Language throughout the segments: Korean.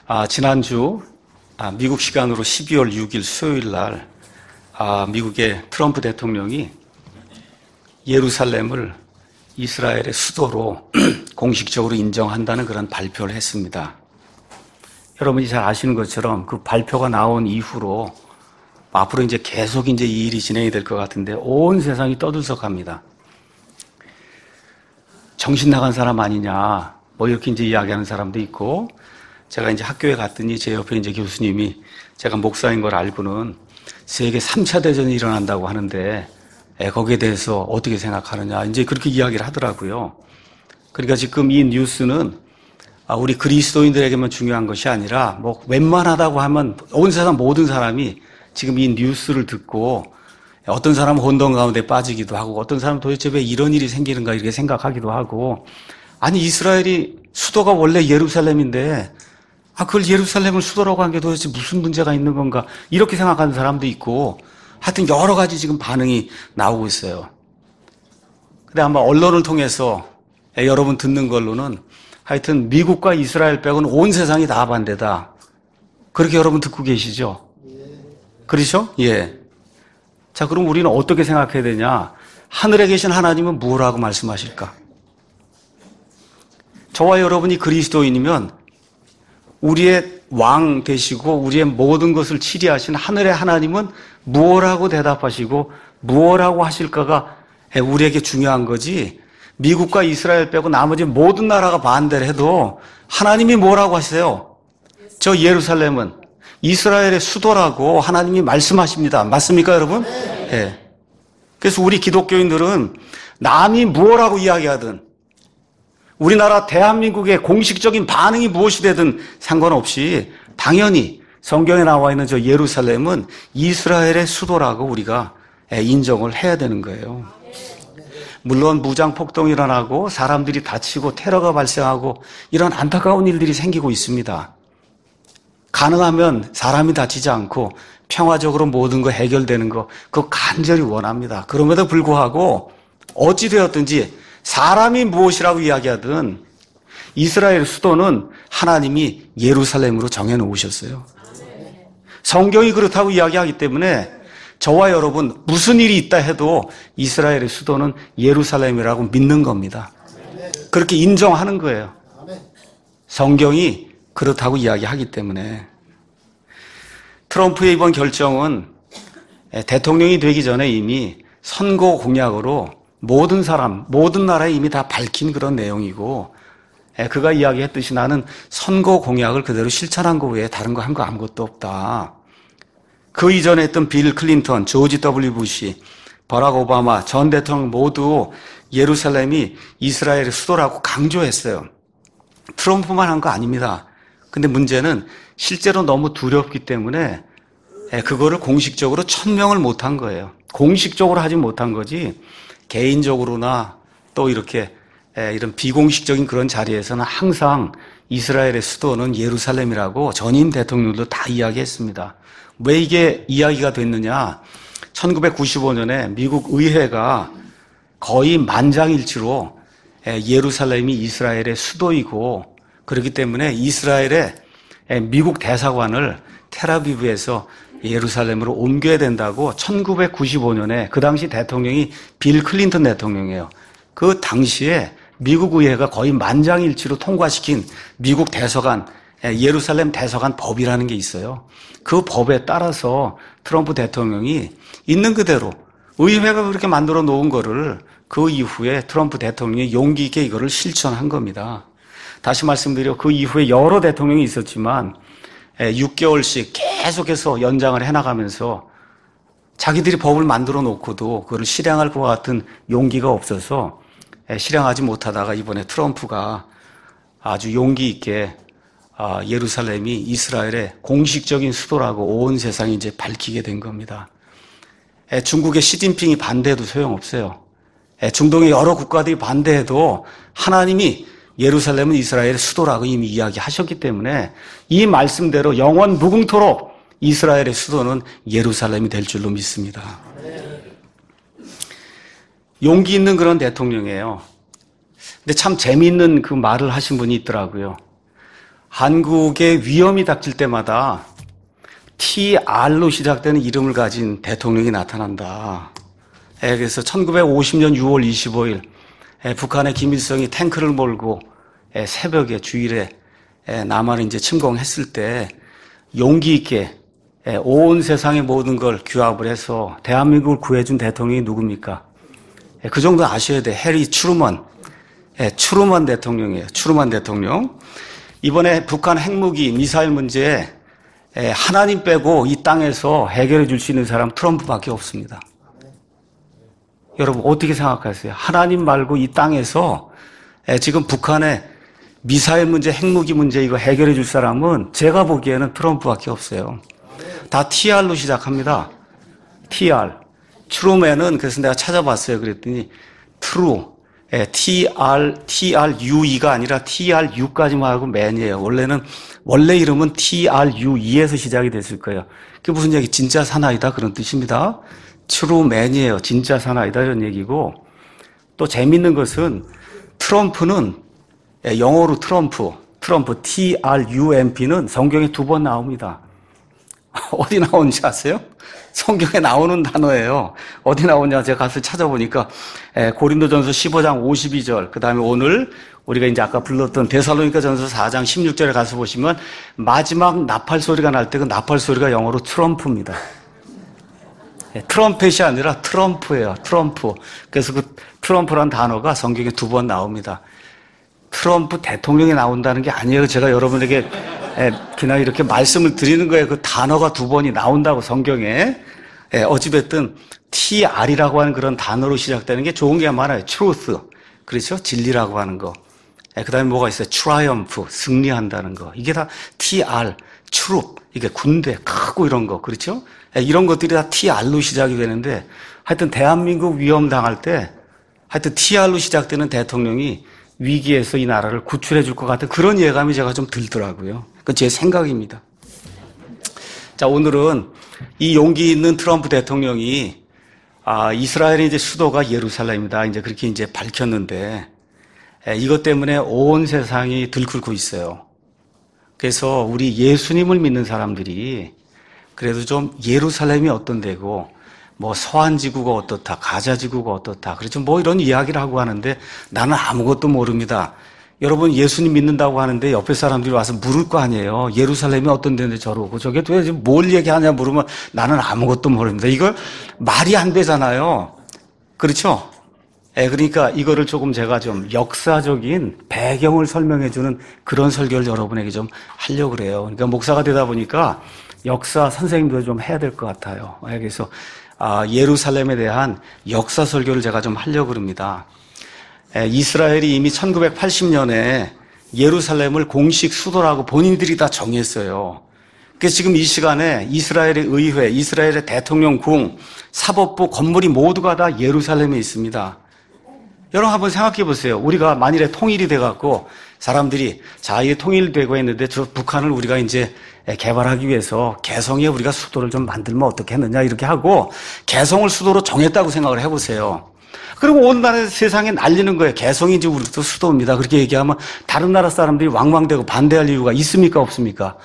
지난주 미국 시간으로 12월 6일 수요일 날 미국의 트럼프 대통령이 예루살렘을 이스라엘의 수도로 공식적으로 인정한다는 그런 발표를 했습니다. 여러분이 잘 아시는 것처럼 그 발표가 나온 이후로 앞으로 이제 계속 이 일이 진행이 될 것 같은데 온 세상이 떠들썩합니다. 정신 나간 사람 아니냐, 이렇게 이야기하는 사람도 있고, 제가 학교에 갔더니 제 옆에 교수님이 제가 목사인 걸 알고는 세계 3차 대전이 일어난다고 하는데 거기에 대해서 어떻게 생각하느냐, 그렇게 이야기를 하더라고요. 그러니까 지금 이 뉴스는 우리 그리스도인들에게만 중요한 것이 아니라 웬만하다고 하면 온 세상 모든 사람이 지금 이 뉴스를 듣고 어떤 사람은 혼돈 가운데 빠지기도 하고 어떤 사람은 도대체 왜 이런 일이 생기는가 이렇게 생각하기도 하고, 아니 이스라엘이 수도가 원래 예루살렘인데 그걸 예루살렘을 수도라고 한 게 도대체 무슨 문제가 있는 건가 이렇게 생각하는 사람도 있고, 하여튼 여러 가지 지금 반응이 나오고 있어요. 근데 아마 언론을 통해서 여러분 듣는 걸로는 하여튼 미국과 이스라엘 빼고는 온 세상이 다 반대다, 그렇게 여러분 듣고 계시죠? 그렇죠? 예. 자, 그럼 우리는 어떻게 생각해야 되냐? 하늘에 계신 하나님은 뭐라고 말씀하실까? 저와 여러분이 그리스도인이면 우리의 왕 되시고 우리의 모든 것을 치리하신 하늘의 하나님은 무엇라고 대답하시고 무엇라고 하실까가 우리에게 중요한 거지, 미국과 이스라엘 빼고 나머지 모든 나라가 반대를 해도 하나님이 뭐라고 하세요? 저 예루살렘은 이스라엘의 수도라고 하나님이 말씀하십니다. 맞습니까, 여러분? 네. 그래서 우리 기독교인들은 남이 무엇라고 이야기하든, 우리나라 대한민국의 공식적인 반응이 무엇이 되든 상관없이 당연히 성경에 나와 있는 저 예루살렘은 이스라엘의 수도라고 우리가 인정을 해야 되는 거예요. 물론 무장 폭동이 일어나고 사람들이 다치고 테러가 발생하고 이런 안타까운 일들이 생기고 있습니다. 가능하면 사람이 다치지 않고 평화적으로 모든 거 해결되는 거, 그거 간절히 원합니다. 그럼에도 불구하고 어찌 되었든지 사람이 무엇이라고 이야기하든 이스라엘 수도는 하나님이 예루살렘으로 정해놓으셨어요. 성경이 그렇다고 이야기하기 때문에 저와 여러분 무슨 일이 있다 해도 이스라엘의 수도는 예루살렘이라고 믿는 겁니다. 그렇게 인정하는 거예요. 성경이 그렇다고 이야기하기 때문에. 트럼프의 이번 결정은 대통령이 되기 전에 이미 선거 공약으로 모든 사람, 모든 나라에 이미 다 밝힌 그런 내용이고, 그가 이야기했듯이 나는 선거 공약을 그대로 실천한 거 외에 다른 거 한 거 아무것도 없다. 그 이전에 했던 빌 클린턴, 조지 W. 부시, 버락 오바마 전 대통령 모두 예루살렘이 이스라엘의 수도라고 강조했어요. 트럼프만 한 거 아닙니다. 근데 문제는 실제로 너무 두렵기 때문에 그거를 공식적으로 천명을 못한 거예요. 공식적으로 하지 못한 거지, 개인적으로나 또 이렇게 이런 비공식적인 그런 자리에서는 항상 이스라엘의 수도는 예루살렘이라고 전임 대통령도 다 이야기했습니다. 왜 이게 이야기가 됐느냐? 1995년에 미국 의회가 거의 만장일치로 예루살렘이 이스라엘의 수도이고, 그렇기 때문에 이스라엘의 미국 대사관을 텔아비브에서 예루살렘으로 옮겨야 된다고 1995년에 그 당시 대통령이 빌 클린턴 대통령이에요. 그 당시에 미국 의회가 거의 만장일치로 통과시킨 미국 대사관, 예루살렘 대사관 법이라는 게 있어요. 그 법에 따라서 트럼프 대통령이 있는 그대로 의회가 그렇게 만들어 놓은 거를 그 이후에 트럼프 대통령이 용기 있게 이거를 실천한 겁니다. 다시 말씀드려, 그 이후에 여러 대통령이 있었지만 6개월씩 계속해서 연장을 해나가면서 자기들이 법을 만들어 놓고도 그걸 실행할 것 같은 용기가 없어서 실행하지 못하다가 이번에 트럼프가 아주 용기 있게 예루살렘이 이스라엘의 공식적인 수도라고 온 세상이 이제 밝히게 된 겁니다. 중국의 시진핑이 반대해도 소용없어요. 중동의 여러 국가들이 반대해도 하나님이 예루살렘은 이스라엘의 수도라고 이미 이야기하셨기 때문에 이 말씀대로 영원 무궁토록 이스라엘의 수도는 예루살렘이 될 줄로 믿습니다. 용기 있는 그런 대통령이에요. 근데 참 재미있는 그 말을 하신 분이 있더라고요. 한국에 위험이 닥칠 때마다 TR로 시작되는 이름을 가진 대통령이 나타난다. 그래서 1950년 6월 25일 북한의 김일성이 탱크를 몰고 새벽에 주일에 남한을 이제 침공했을 때 용기 있게 온 세상의 모든 걸 규합을 해서 대한민국을 구해준 대통령이 누굽니까? 그 정도 아셔야 돼. 해리 트루먼. 트루먼 대통령이에요. 트루먼 대통령. 이번에 북한 핵무기 미사일 문제에 하나님 빼고 이 땅에서 해결해 줄 수 있는 사람 트럼프밖에 없습니다. 여러분 어떻게 생각하세요? 하나님 말고 이 땅에서 지금 북한의 미사일 문제, 핵무기 문제 이거 해결해 줄 사람은 제가 보기에는 트럼프밖에 없어요. 다 TR로 시작합니다. TR. 트루맨은 그래서 내가 찾아봤어요. 그랬더니 트루. TRUE가 아니라 TRU까지만 하고 맨이에요. 원래 이름은 TRUE에서 시작이 됐을 거예요. 그게 무슨 얘기? 진짜 사나이다 그런 뜻입니다. 트루맨이에요. 진짜 사나이다 이런 얘기고. 또 재밌는 것은 트럼프는 영어로 트럼프 TRUMP는 성경에 2번 나옵니다. 어디 나오는지 아세요? 성경에 나오는 단어예요. 어디 나오냐 제가 가서 찾아보니까 고린도전서 15장 52절 그다음에 오늘 우리가 이제 아까 불렀던 데살로니가전서 4장 16절에 가서 보시면 마지막 나팔 소리가 날 때 그 나팔 소리가 영어로 트럼프입니다. 트럼펫이 아니라 트럼프예요. 트럼프. 그래서 그 트럼프란 단어가 성경에 2번 나옵니다. 트럼프 대통령이 나온다는 게 아니에요. 제가 여러분에게 그냥 이렇게 말씀을 드리는 거예요. 그 단어가 2번이 나온다고 성경에. 어찌됐든 TR이라고 하는 그런 단어로 시작되는 게 좋은 게 많아요. truth. 그렇죠? 진리라고 하는 거. 그 다음에 뭐가 있어요? triumph. 승리한다는 거. 이게 다 TR. truth. 이게 군대, 크고 이런 거. 그렇죠? 이런 것들이 다 TR로 시작이 되는데 하여튼 대한민국 위험 당할 때 하여튼 TR로 시작되는 대통령이 위기에서 이 나라를 구출해 줄 것 같은 그런 예감이 제가 좀 들더라고요. 그건 제 생각입니다. 자, 오늘은 이 용기 있는 트럼프 대통령이 이스라엘의 이제 수도가 예루살렘이다. 이제 그렇게 이제 밝혔는데 이것 때문에 온 세상이 들끓고 있어요. 그래서 우리 예수님을 믿는 사람들이 그래도 좀 예루살렘이 어떤 데고 뭐 서한지구가 어떻다, 가자지구가 어떻다. 그렇죠. 뭐 이런 이야기를 하고 하는데 나는 아무것도 모릅니다. 여러분 예수님 믿는다고 하는데 옆에 사람들이 와서 물을 거 아니에요. 예루살렘이 어떤 데인데 저러고 저게 도대체 뭘 얘기하냐 물으면 나는 아무것도 모릅니다. 이걸 말이 안 되잖아요. 그렇죠. 그러니까 이거를 조금 제가 좀 역사적인 배경을 설명해 주는 그런 설교를 여러분에게 좀 하려고 그래요. 그러니까 목사가 되다 보니까 역사 선생님도 좀 해야 될 것 같아요. 그래서 예루살렘에 대한 역사 설교를 제가 좀 하려고 합니다. 이스라엘이 이미 1980년에 예루살렘을 공식 수도라고 본인들이 다 정했어요. 그래서 지금 이 시간에 이스라엘의 의회, 이스라엘의 대통령궁, 사법부 건물이 모두가 다 예루살렘에 있습니다. 여러분 한번 생각해 보세요. 우리가 만일에 통일이 돼갖고 사람들이 자, 이게 통일되고 했는데 저 북한을 우리가 이제 개발하기 위해서 개성에 우리가 수도를 좀 만들면 어떻게 했느냐 이렇게 하고 개성을 수도로 정했다고 생각을 해보세요. 그리고 온 나라 세상에 날리는 거예요. 개성이 이제 우리도 수도입니다. 그렇게 얘기하면 다른 나라 사람들이 왕왕대고 반대할 이유가 있습니까 없습니까?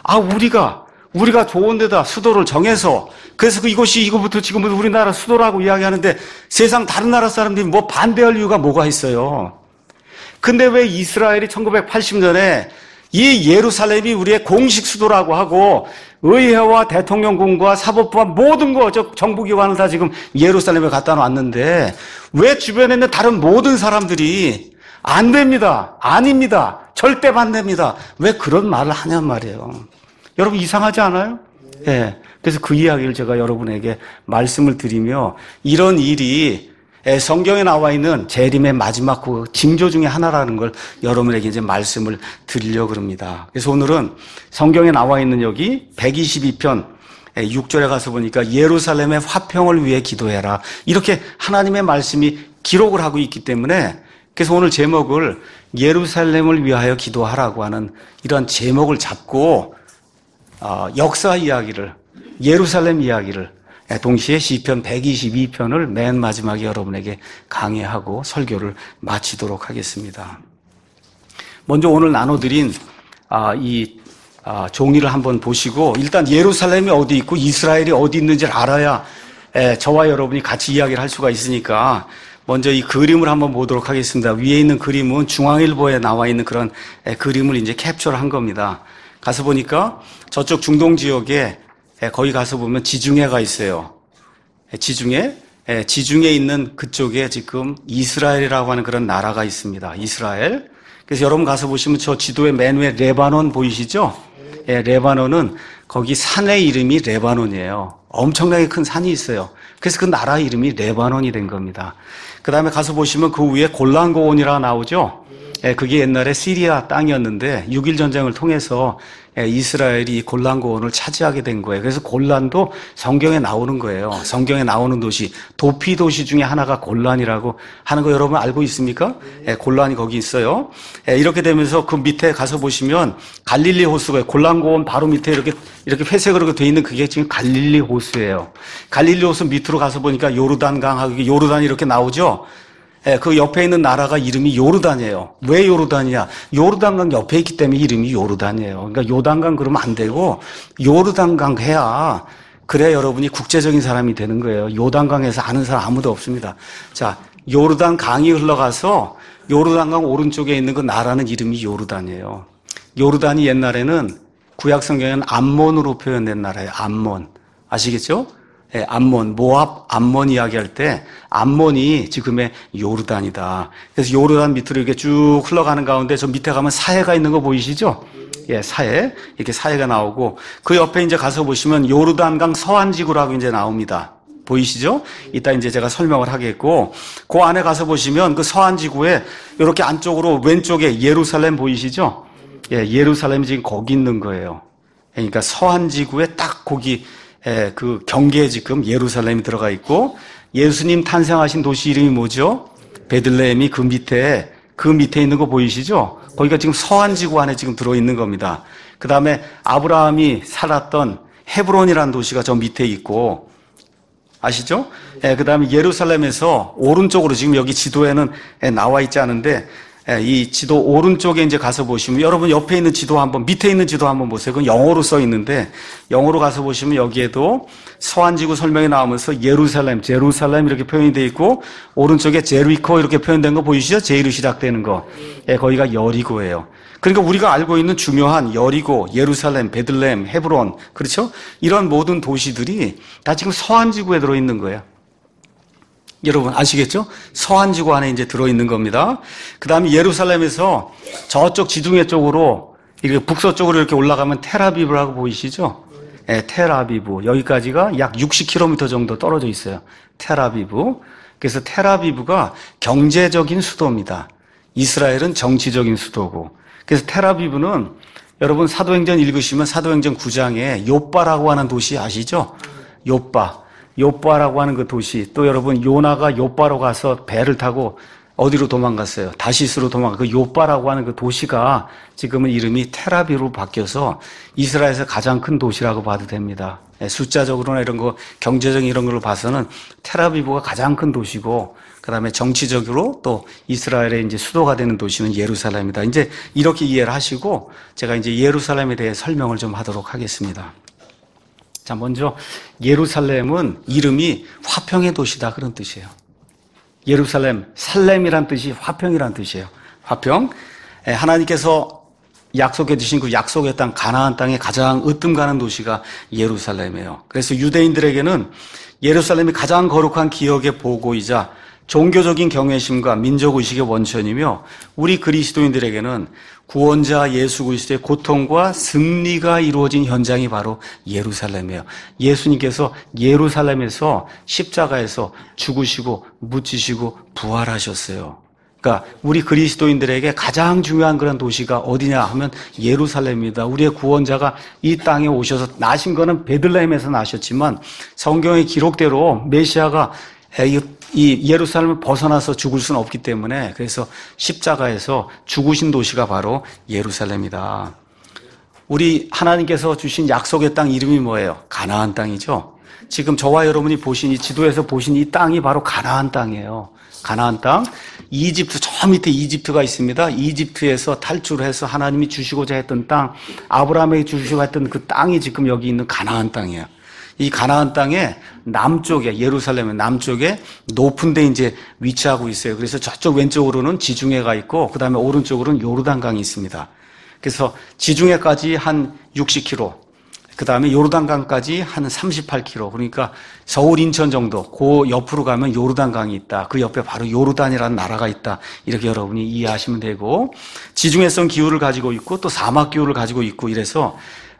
우리가 좋은 데다 수도를 정해서 그래서 이거부터 지금부터 우리나라 수도라고 이야기하는데 세상 다른 나라 사람들이 뭐 반대할 이유가 뭐가 있어요? 근데 왜 이스라엘이 1980년에 이 예루살렘이 우리의 공식 수도라고 하고 의회와 대통령궁과 사법부와 모든 거 정부기관을 다 지금 예루살렘에 갖다 놨는데 왜 주변에 있는 다른 모든 사람들이 안 됩니다. 아닙니다. 절대 반대입니다. 왜 그런 말을 하냔 말이에요. 여러분 이상하지 않아요? 예. 그래서 그 이야기를 제가 여러분에게 말씀을 드리며 이런 일이 성경에 나와 있는 재림의 마지막 그 징조 중에 하나라는 걸 여러분에게 이제 말씀을 드리려고 합니다. 그래서 오늘은 성경에 나와 있는 여기 122편 6절에 가서 보니까 예루살렘의 화평을 위해 기도해라. 이렇게 하나님의 말씀이 기록을 하고 있기 때문에 그래서 오늘 제목을 예루살렘을 위하여 기도하라고 하는 이런 제목을 잡고 역사 이야기를 예루살렘 이야기를 동시에 시편 122편을 맨 마지막에 여러분에게 강의하고 설교를 마치도록 하겠습니다. 먼저 오늘 나눠드린 종이를 한번 보시고 일단 예루살렘이 어디 있고 이스라엘이 어디 있는지를 알아야 저와 여러분이 같이 이야기를 할 수가 있으니까 먼저 이 그림을 한번 보도록 하겠습니다. 위에 있는 그림은 중앙일보에 나와 있는 그런 그림을 이제 캡처를 한 겁니다. 가서 보니까 저쪽 중동 지역에 거기 가서 보면 지중해가 있어요. 지중해 있는 그쪽에 지금 이스라엘이라고 하는 그런 나라가 있습니다. 이스라엘. 그래서 여러분 가서 보시면 저 지도의 맨 위에 레바논 보이시죠? 레바논은 거기 산의 이름이 레바논이에요. 엄청나게 큰 산이 있어요. 그래서 그 나라 이름이 레바논이 된 겁니다. 그 다음에 가서 보시면 그 위에 골란고원이라고 나오죠? 그게 옛날에 시리아 땅이었는데 6.1 전쟁을 통해서 이스라엘이 골란고원을 차지하게 된 거예요. 그래서 골란도 성경에 나오는 거예요. 성경에 나오는 도시, 도피 도시 중에 하나가 골란이라고 하는 거 여러분 알고 있습니까? 골란이 거기 있어요. 이렇게 되면서 그 밑에 가서 보시면 갈릴리 호수가 골란고원 바로 밑에 이렇게 회색으로 돼 있는 그게 지금 갈릴리 호수예요. 갈릴리 호수 밑으로 가서 보니까 요르단강하고 요르단이 이렇게 나오죠. 그 옆에 있는 나라가 이름이 요르단이에요. 왜 요르단이야? 요르단강 옆에 있기 때문에 이름이 요르단이에요. 그러니까 요단강 그러면 안 되고 요르단강 해야 그래야 여러분이 국제적인 사람이 되는 거예요. 요단강에서 아는 사람 아무도 없습니다. 자, 요르단강이 흘러가서 요르단강 오른쪽에 있는 그 나라는 이름이 요르단이에요. 요르단이 옛날에는 구약 성경에는 암몬으로 표현된 나라예요. 암몬. 아시겠죠? 암몬, 모압, 암몬 이야기할 때 암몬이 지금의 요르단이다. 그래서 요르단 밑으로 이렇게 쭉 흘러가는 가운데 저 밑에 가면 사해가 있는 거 보이시죠? 사해. 이렇게 사해가 나오고 그 옆에 이제 가서 보시면 요르단강 서안지구라고 이제 나옵니다. 보이시죠? 이따 이제 제가 설명을 하겠고 그 안에 가서 보시면 그 서안지구에 이렇게 안쪽으로 왼쪽에 예루살렘 보이시죠? 예루살렘이 지금 거기 있는 거예요. 그러니까 서안지구에 딱 거기 그 경계에 지금 예루살렘이 들어가 있고 예수님 탄생하신 도시 이름이 뭐죠? 베들레헴이 그 밑에 있는 거 보이시죠? 거기가 지금 서안지구 안에 지금 들어있는 겁니다. 그 다음에 아브라함이 살았던 헤브론이라는 도시가 저 밑에 있고 아시죠? 그 다음에 예루살렘에서 오른쪽으로 지금 여기 지도에는 나와 있지 않은데 이 지도 오른쪽에 이제 가서 보시면 여러분 옆에 있는 지도 한번 밑에 있는 지도 한번 보세요. 그건 영어로 써 있는데 영어로 가서 보시면 여기에도 서안지구 설명이 나오면서 예루살렘, 제루살렘 이렇게 표현이 되어 있고 오른쪽에 제리코 이렇게 표현된 거 보이시죠? 제이로 시작되는 거. 거기가 여리고예요. 그러니까 우리가 알고 있는 중요한 여리고, 예루살렘, 베들레헴, 헤브론 그렇죠? 이런 모든 도시들이 다 지금 서안지구에 들어 있는 거예요. 여러분 아시겠죠? 서안지구 안에 이제 들어있는 겁니다. 그 다음에 예루살렘에서 저쪽 지중해 쪽으로 이렇게 북서쪽으로 이렇게 올라가면 텔아비브라고 보이시죠? 텔아비브. 여기까지가 약 60km 정도 떨어져 있어요. 텔아비브. 그래서 텔아비브가 경제적인 수도입니다. 이스라엘은 정치적인 수도고. 그래서 텔아비브는 여러분 사도행전 읽으시면 사도행전 9장에 욥바라고 하는 도시 아시죠? 욥바라고 하는 그 도시, 또 여러분 요나가 욥바로 가서 배를 타고 어디로 도망갔어요? 다시스로 그 욥바라고 하는 그 도시가 지금은 이름이 텔아비브로 바뀌어서 이스라엘에서 가장 큰 도시라고 봐도 됩니다. 숫자적으로나 이런 거 경제적인 이런 걸로 봐서는 텔아비브가 가장 큰 도시고 그다음에 정치적으로 또 이스라엘의 이제 수도가 되는 도시는 예루살렘이다. 이제 이렇게 이해를 하시고 제가 이제 예루살렘에 대해 설명을 좀 하도록 하겠습니다. 자, 먼저 예루살렘은 이름이 화평의 도시다 그런 뜻이에요. 예루살렘, 살렘이란 뜻이 화평이란 뜻이에요. 화평. 하나님께서 약속해 주신 그 약속의 땅 가나안 땅에 가장 으뜸 가는 도시가 예루살렘이에요. 그래서 유대인들에게는 예루살렘이 가장 거룩한 기억의 보고이자 종교적인 경외심과 민족의식의 원천이며 우리 그리스도인들에게는 구원자 예수 그리스도의 고통과 승리가 이루어진 현장이 바로 예루살렘이에요. 예수님께서 예루살렘에서 십자가에서 죽으시고 묻히시고 부활하셨어요. 그러니까 우리 그리스도인들에게 가장 중요한 그런 도시가 어디냐 하면 예루살렘입니다. 우리의 구원자가 이 땅에 오셔서 나신 거는 베들레헴에서 나셨지만 성경의 기록대로 메시아가 이 예루살렘을 벗어나서 죽을 수는 없기 때문에 그래서 십자가에서 죽으신 도시가 바로 예루살렘이다. 우리 하나님께서 주신 약속의 땅 이름이 뭐예요? 가나안 땅이죠. 지금 저와 여러분이 보신 이 지도에서 보신 이 땅이 바로 가나안 땅이에요. 가나안 땅. 이집트, 저 밑에 이집트가 있습니다. 이집트에서 탈출해서 하나님이 주시고자 했던 땅, 아브라함에게 주시고자 했던 그 땅이 지금 여기 있는 가나안 땅이에요. 이 가나안 땅의 남쪽에, 예루살렘의 남쪽에 높은 데 이제 위치하고 있어요. 그래서 저쪽 왼쪽으로는 지중해가 있고, 그 다음에 오른쪽으로는 요르단강이 있습니다. 그래서 지중해까지 한 60km, 그 다음에 요르단강까지 한 38km. 그러니까 서울, 인천 정도. 그 옆으로 가면 요르단강이 있다. 그 옆에 바로 요르단이라는 나라가 있다. 이렇게 여러분이 이해하시면 되고, 지중해성 기후를 가지고 있고, 또 사막 기후를 가지고 있고, 이래서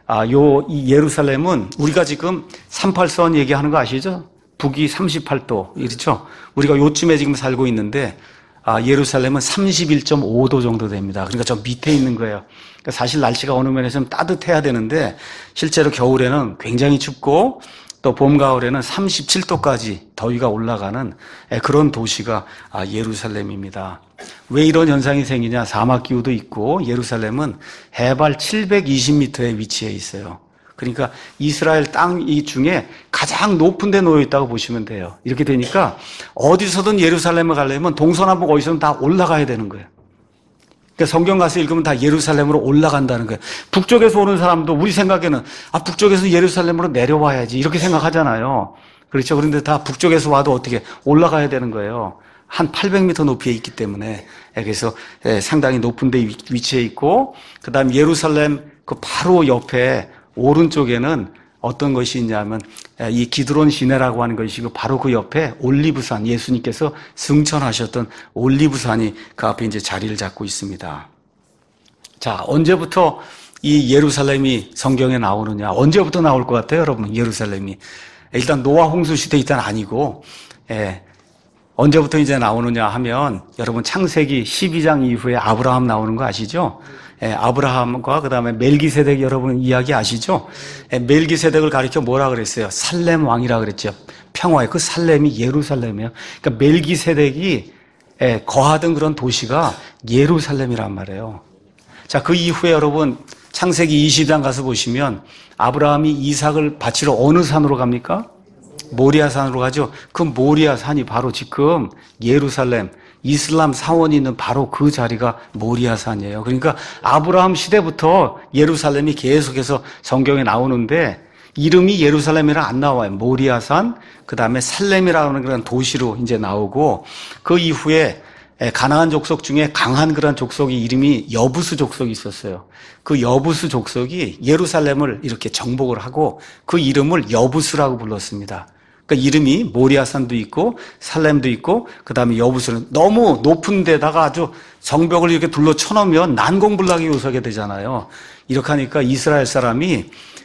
이 예루살렘은 우리가 지금 38선 얘기하는 거 아시죠? 북위 38도. 이렇죠? 우리가 요쯤에 지금 살고 있는데, 예루살렘은 31.5도 정도 됩니다. 그러니까 저 밑에 있는 거예요. 그러니까 사실 날씨가 어느 면에서 좀 따뜻해야 되는데 실제로 겨울에는 굉장히 춥고 또 봄, 가을에는 37도까지 더위가 올라가는 그런 도시가 예루살렘입니다. 왜 이런 현상이 생기냐? 사막 기후도 있고 예루살렘은 해발 720m에 위치해 있어요. 그러니까 이스라엘 땅 이 중에 가장 높은 데 놓여 있다고 보시면 돼요. 이렇게 되니까 어디서든 예루살렘을 가려면 동서남북 어디서든 다 올라가야 되는 거예요. 그러니까 성경 가서 읽으면 다 예루살렘으로 올라간다는 거예요. 북쪽에서 오는 사람도 우리 생각에는 북쪽에서 예루살렘으로 내려와야지 이렇게 생각하잖아요. 그렇죠. 그런데 다 북쪽에서 와도 어떻게 올라가야 되는 거예요. 한 800m 높이에 있기 때문에. 그래서 상당히 높은 데 위치해 있고, 그 다음 예루살렘 그 바로 옆에 오른쪽에는 어떤 것이 있냐면 이 기드론 시내라고 하는 것이고 바로 그 옆에 올리브산, 예수님께서 승천하셨던 올리브산이 그 앞에 이제 자리를 잡고 있습니다. 자, 언제부터 이 예루살렘이 성경에 나오느냐? 언제부터 나올 것 같아요, 여러분? 예루살렘이. 일단 노아 홍수 시대 일단 아니고, 언제부터 이제 나오느냐 하면 여러분 창세기 12장 이후에 아브라함 나오는 거 아시죠? 아브라함과 그 다음에 멜기세덱 여러분 이야기 아시죠? 멜기세덱을 가리켜 뭐라 그랬어요? 살렘 왕이라 그랬죠. 평화의 그 살렘이 예루살렘이에요. 그러니까 멜기세덱이 거하던 그런 도시가 예루살렘이란 말이에요. 자, 그 이후에 여러분 창세기 20장 가서 보시면 아브라함이 이삭을 바치러 어느 산으로 갑니까? 모리아산으로 가죠. 그 모리아산이 바로 지금 예루살렘, 이슬람 사원이 있는 바로 그 자리가 모리아산이에요. 그러니까 아브라함 시대부터 예루살렘이 계속해서 성경에 나오는데 이름이 예루살렘이라 안 나와요. 모리아산, 그 다음에 살렘이라는 그런 도시로 이제 나오고 그 이후에 가나안 족속 중에 강한 그런 족속이 이름이 여부스 족속이 있었어요. 그 여부스 족속이 예루살렘을 이렇게 정복을 하고 그 이름을 여부스라고 불렀습니다. 그러니까 이름이 모리아산도 있고 살렘도 있고 그 다음에 여부스는 너무 높은 데다가 아주 성벽을 이렇게 둘러 쳐놓으면 난공불락이 요소게 되잖아요. 이렇게 하니까 이스라엘 사람이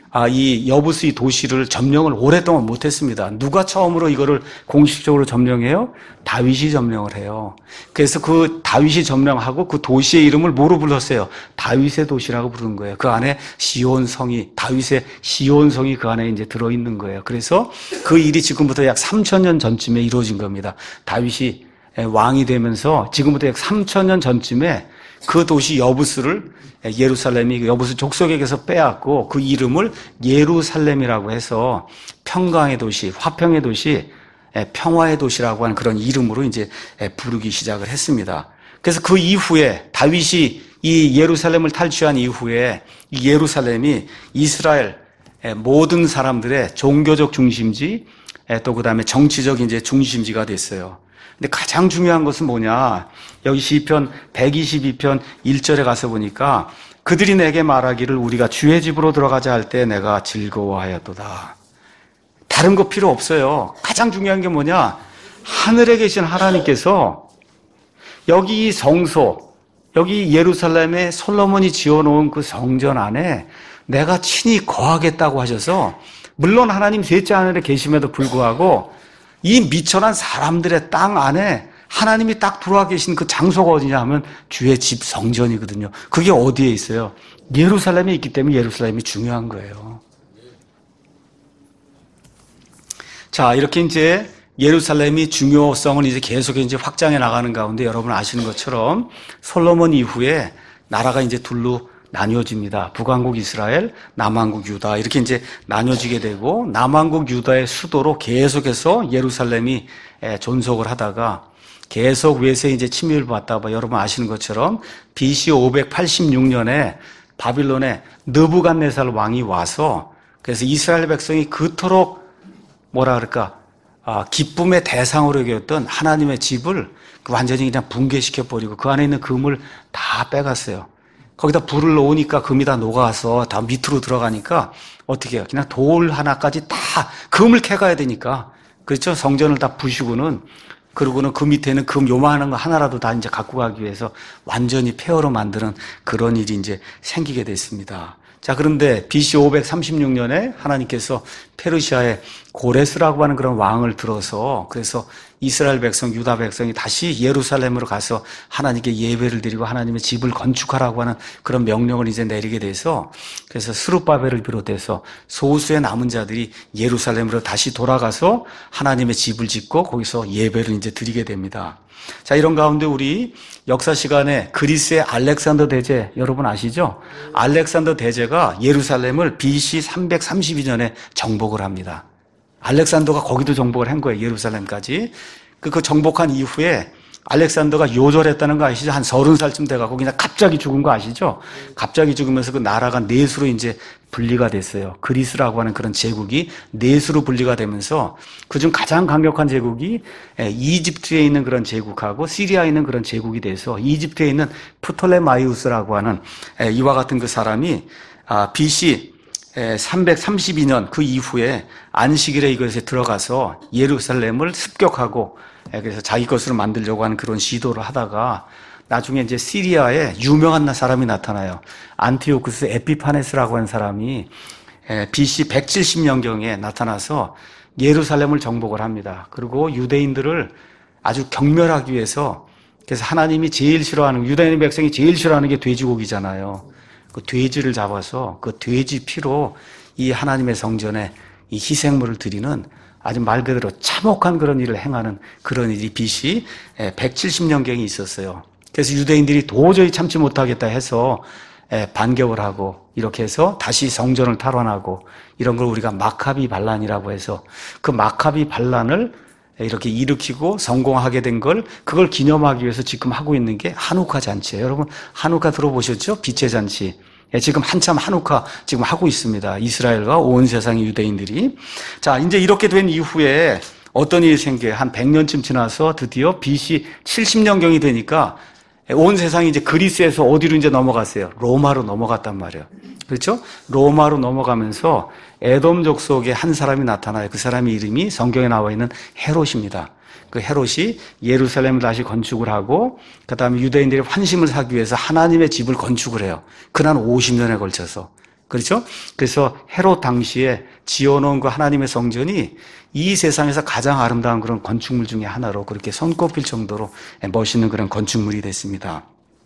이 여부스 이 도시를 점령을 오랫동안 못했습니다. 누가 처음으로 이거를 공식적으로 점령해요? 다윗이 점령을 해요. 그래서 그 다윗이 점령하고 그 도시의 이름을 뭐로 불렀어요? 다윗의 도시라고 부른 거예요. 그 안에 시온성이, 다윗의 시온성이 그 안에 이제 들어있는 거예요. 그래서 그 일이 지금부터 약 3000년 전쯤에 이루어진 겁니다. 다윗이 왕이 되면서 지금부터 약 3000년 전쯤에 그 도시 여부스를 예루살렘이 여부스 족속에게서 빼앗고 그 이름을 예루살렘이라고 해서 평강의 도시, 화평의 도시, 평화의 도시라고 하는 그런 이름으로 이제 부르기 시작을 했습니다. 그래서 그 이후에 다윗이 이 예루살렘을 탈취한 이후에 이 예루살렘이 이스라엘 모든 사람들의 종교적 중심지 또 그다음에 정치적 이제 중심지가 됐어요. 근데 가장 중요한 것은 뭐냐? 여기 시편 122편 1절에 가서 보니까 그들이 내게 말하기를 우리가 주의 집으로 들어가자 할 때 내가 즐거워하였도다. 다른 거 필요 없어요. 가장 중요한 게 뭐냐? 하늘에 계신 하나님께서 여기 이 성소, 여기 예루살렘에 솔로몬이 지어놓은 그 성전 안에 내가 친히 거하겠다고 하셔서 물론 하나님 셋째 하늘에 계심에도 불구하고 이 미천한 사람들의 땅 안에 하나님이 딱 들어와 계신 그 장소가 어디냐 하면 주의 집 성전이거든요. 그게 어디에 있어요? 예루살렘에 있기 때문에 예루살렘이 중요한 거예요. 자, 이렇게 이제 예루살렘이 중요성을 이제 계속 이제 확장해 나가는 가운데 여러분 아시는 것처럼 솔로몬 이후에 나라가 이제 둘로 나뉘어집니다. 북왕국 이스라엘, 남왕국 유다 이렇게 이제 나뉘어지게 되고 남왕국 유다의 수도로 계속해서 예루살렘이 존속을 하다가 계속 외세에 이제 침입을 받다가 여러분 아시는 것처럼 BC 586년에 바빌론에 느부갓네살 왕이 와서 그래서 이스라엘 백성이 그토록 기쁨의 대상으로 여겼던 하나님의 집을 완전히 그냥 붕괴시켜버리고 그 안에 있는 금을 다 빼갔어요. 거기다 불을 놓으니까 금이 다 녹아서 다 밑으로 들어가니까 어떻게 해요? 그냥 돌 하나까지 다 금을 캐가야 되니까. 그렇죠? 성전을 다 부수고는 그러고는 그 밑에는 금 요만한 거 하나라도 다 이제 갖고 가기 위해서 완전히 폐허로 만드는 그런 일이 이제 생기게 됐습니다. 자, 그런데 BC 536년에 하나님께서 페르시아의 고레스라고 하는 그런 왕을 들어서 그래서 이스라엘 백성, 유다 백성이 다시 예루살렘으로 가서 하나님께 예배를 드리고 하나님의 집을 건축하라고 하는 그런 명령을 이제 내리게 돼서 그래서 스룹바벨을 비롯해서 소수의 남은 자들이 예루살렘으로 다시 돌아가서 하나님의 집을 짓고 거기서 예배를 이제 드리게 됩니다. 자, 이런 가운데 우리 역사 시간에 그리스의 알렉산더 대제 여러분 아시죠? 알렉산더 대제가 예루살렘을 BC 332년에 정복을 합니다. 알렉산더가 거기도 정복을 한 거예요. 예루살렘까지. 그 정복한 이후에 알렉산더가 요절했다는 거 아시죠? 한 30살쯤 돼가고 그냥 갑자기 죽은 거 아시죠? 갑자기 죽으면서 그 나라가 넷으로 이제 분리가 됐어요. 그리스라고 하는 그런 제국이 넷으로 분리가 되면서 그중 가장 강력한 제국이 이집트에 있는 그런 제국하고 시리아에 있는 그런 제국이 돼서 이집트에 있는 프톨레마이우스라고 하는 이와 같은 그 사람이 BC 332년 그 이후에 안식일에 이것에 들어가서 예루살렘을 습격하고 그래서 자기 것으로 만들려고 하는 그런 시도를 하다가 나중에 이제 시리아에 유명한 사람이 나타나요. 안티오쿠스 에피파네스라고 하는 사람이 BC 170년경에 나타나서 예루살렘을 정복을 합니다. 그리고 유대인들을 아주 경멸하기 위해서 그래서 하나님이 제일 싫어하는 유대인 백성이 제일 싫어하는 게 돼지고기잖아요. 그 돼지를 잡아서 그 돼지 피로 이 하나님의 성전에 이 희생물을 드리는 아주 말 그대로 참혹한 그런 일을 행하는 그런 일이 BC 170년경에 있었어요. 그래서 유대인들이 도저히 참지 못하겠다 해서 반격을 하고 이렇게 해서 다시 성전을 탈환하고 이런 걸 우리가 마카비 반란이라고 해서 그 마카비 반란을 이렇게 일으키고 성공하게 된 걸 그걸 기념하기 위해서 지금 하고 있는 게 하누카 잔치예요. 여러분 하누카 들어보셨죠? 빛의 잔치. 지금 한참 하누카 지금 하고 있습니다. 이스라엘과 온 세상의 유대인들이. 자, 이제 이렇게 된 이후에 어떤 일이 생겨요? 한 100년쯤 지나서 드디어 BC 70년경이 되니까 온 세상이 이제 그리스에서 어디로 이제 넘어갔어요? 로마로 넘어갔단 말이에요. 그렇죠? 로마로 넘어가면서 에돔 족속의 한 사람이 나타나요. 그 사람의 이름이 성경에 나와 있는 헤롯입니다. 그 헤롯이 예루살렘을 다시 건축을 하고 그 다음에 유대인들의 환심을 사기 위해서 하나님의 집을 건축을 해요. 그난 50년에 걸쳐서. 그렇죠? 그래서 헤롯 당시에 지어놓은 그 하나님의 성전이 이 세상에서 가장 아름다운 그런 건축물 중에 하나로 그렇게 손꼽힐 정도로 멋있는 그런 건축물이 됐습니다.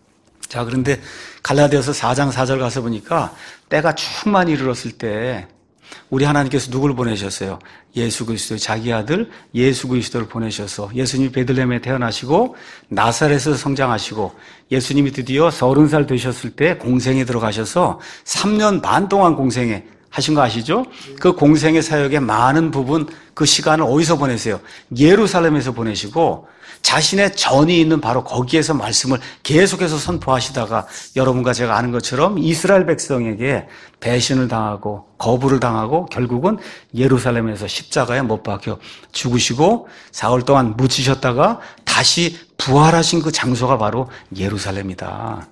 자, 그런데 갈라디아서 4장 4절 가서 보니까 때가 충만히 이르렀을 때 우리 하나님께서 누구를 보내셨어요? 예수 그리스도, 자기 아들 예수 그리스도를 보내셔서 예수님이 베들레헴에 태어나시고 나사렛에서 성장하시고 예수님이 드디어 30살 되셨을 때 공생에 들어가셔서 3년 반 동안 공생에 하신 거 아시죠? 그 공생의 사역의 많은 부분 그 시간을 어디서 보내세요? 예루살렘에서 보내시고 자신의 전이 있는 바로 거기에서 말씀을 계속해서 선포하시다가 여러분과 제가 아는 것처럼 이스라엘 백성에게 배신을 당하고 거부를 당하고 결국은 예루살렘에서 십자가에 못 박혀 죽으시고 사흘 동안 묻히셨다가 다시 부활하신 그 장소가 바로 예루살렘이다.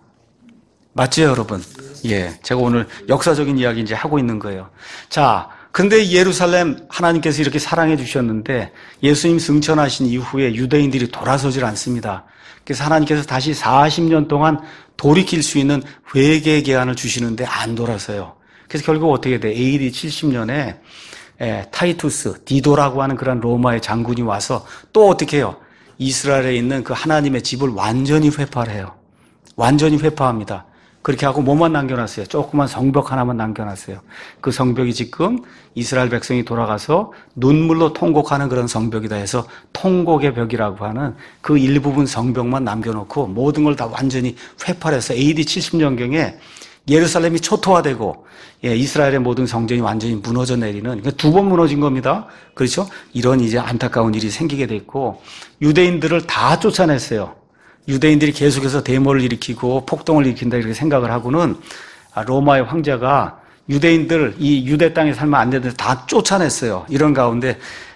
맞죠, 여러분? 예, 제가 오늘 역사적인 이야기 이제 하고 있는 거예요. 자, 근데 예루살렘 하나님께서 이렇게 사랑해 주셨는데 예수님 승천하신 이후에 유대인들이 돌아서질 않습니다. 그래서 하나님께서 다시 40년 동안 돌이킬 수 있는 회개 기한을 주시는데 안 돌아서요. 그래서 결국 어떻게 돼? AD 70년에 타이투스, 디도라고 하는 그런 로마의 장군이 와서 또 어떻게 해요? 이스라엘에 있는 그 하나님의 집을 완전히 회파를 해요. 완전히 회파합니다. 그렇게 하고 뭐만 남겨놨어요? 조그만 성벽 하나만 남겨놨어요. 그 성벽이 지금 이스라엘 백성이 돌아가서 눈물로 통곡하는 그런 성벽이다 해서 통곡의 벽이라고 하는 그 일부분 성벽만 남겨놓고 모든 걸 다 완전히 회파해서 AD 70년경에 예루살렘이 초토화되고 이스라엘의 모든 성전이 완전히 무너져 내리는, 그러니까 두 번 무너진 겁니다. 그렇죠? 이런 이제 안타까운 일이 생기게 됐고, 유대인들을 다 쫓아냈어요. 유대인들이 계속해서 데모를 일으키고 폭동을 일으킨다 이렇게 생각을 하고는 로마의 황제가 유대인들 이 유대 땅에 살면 안 되는데 다 쫓아냈어요. 이런 가운데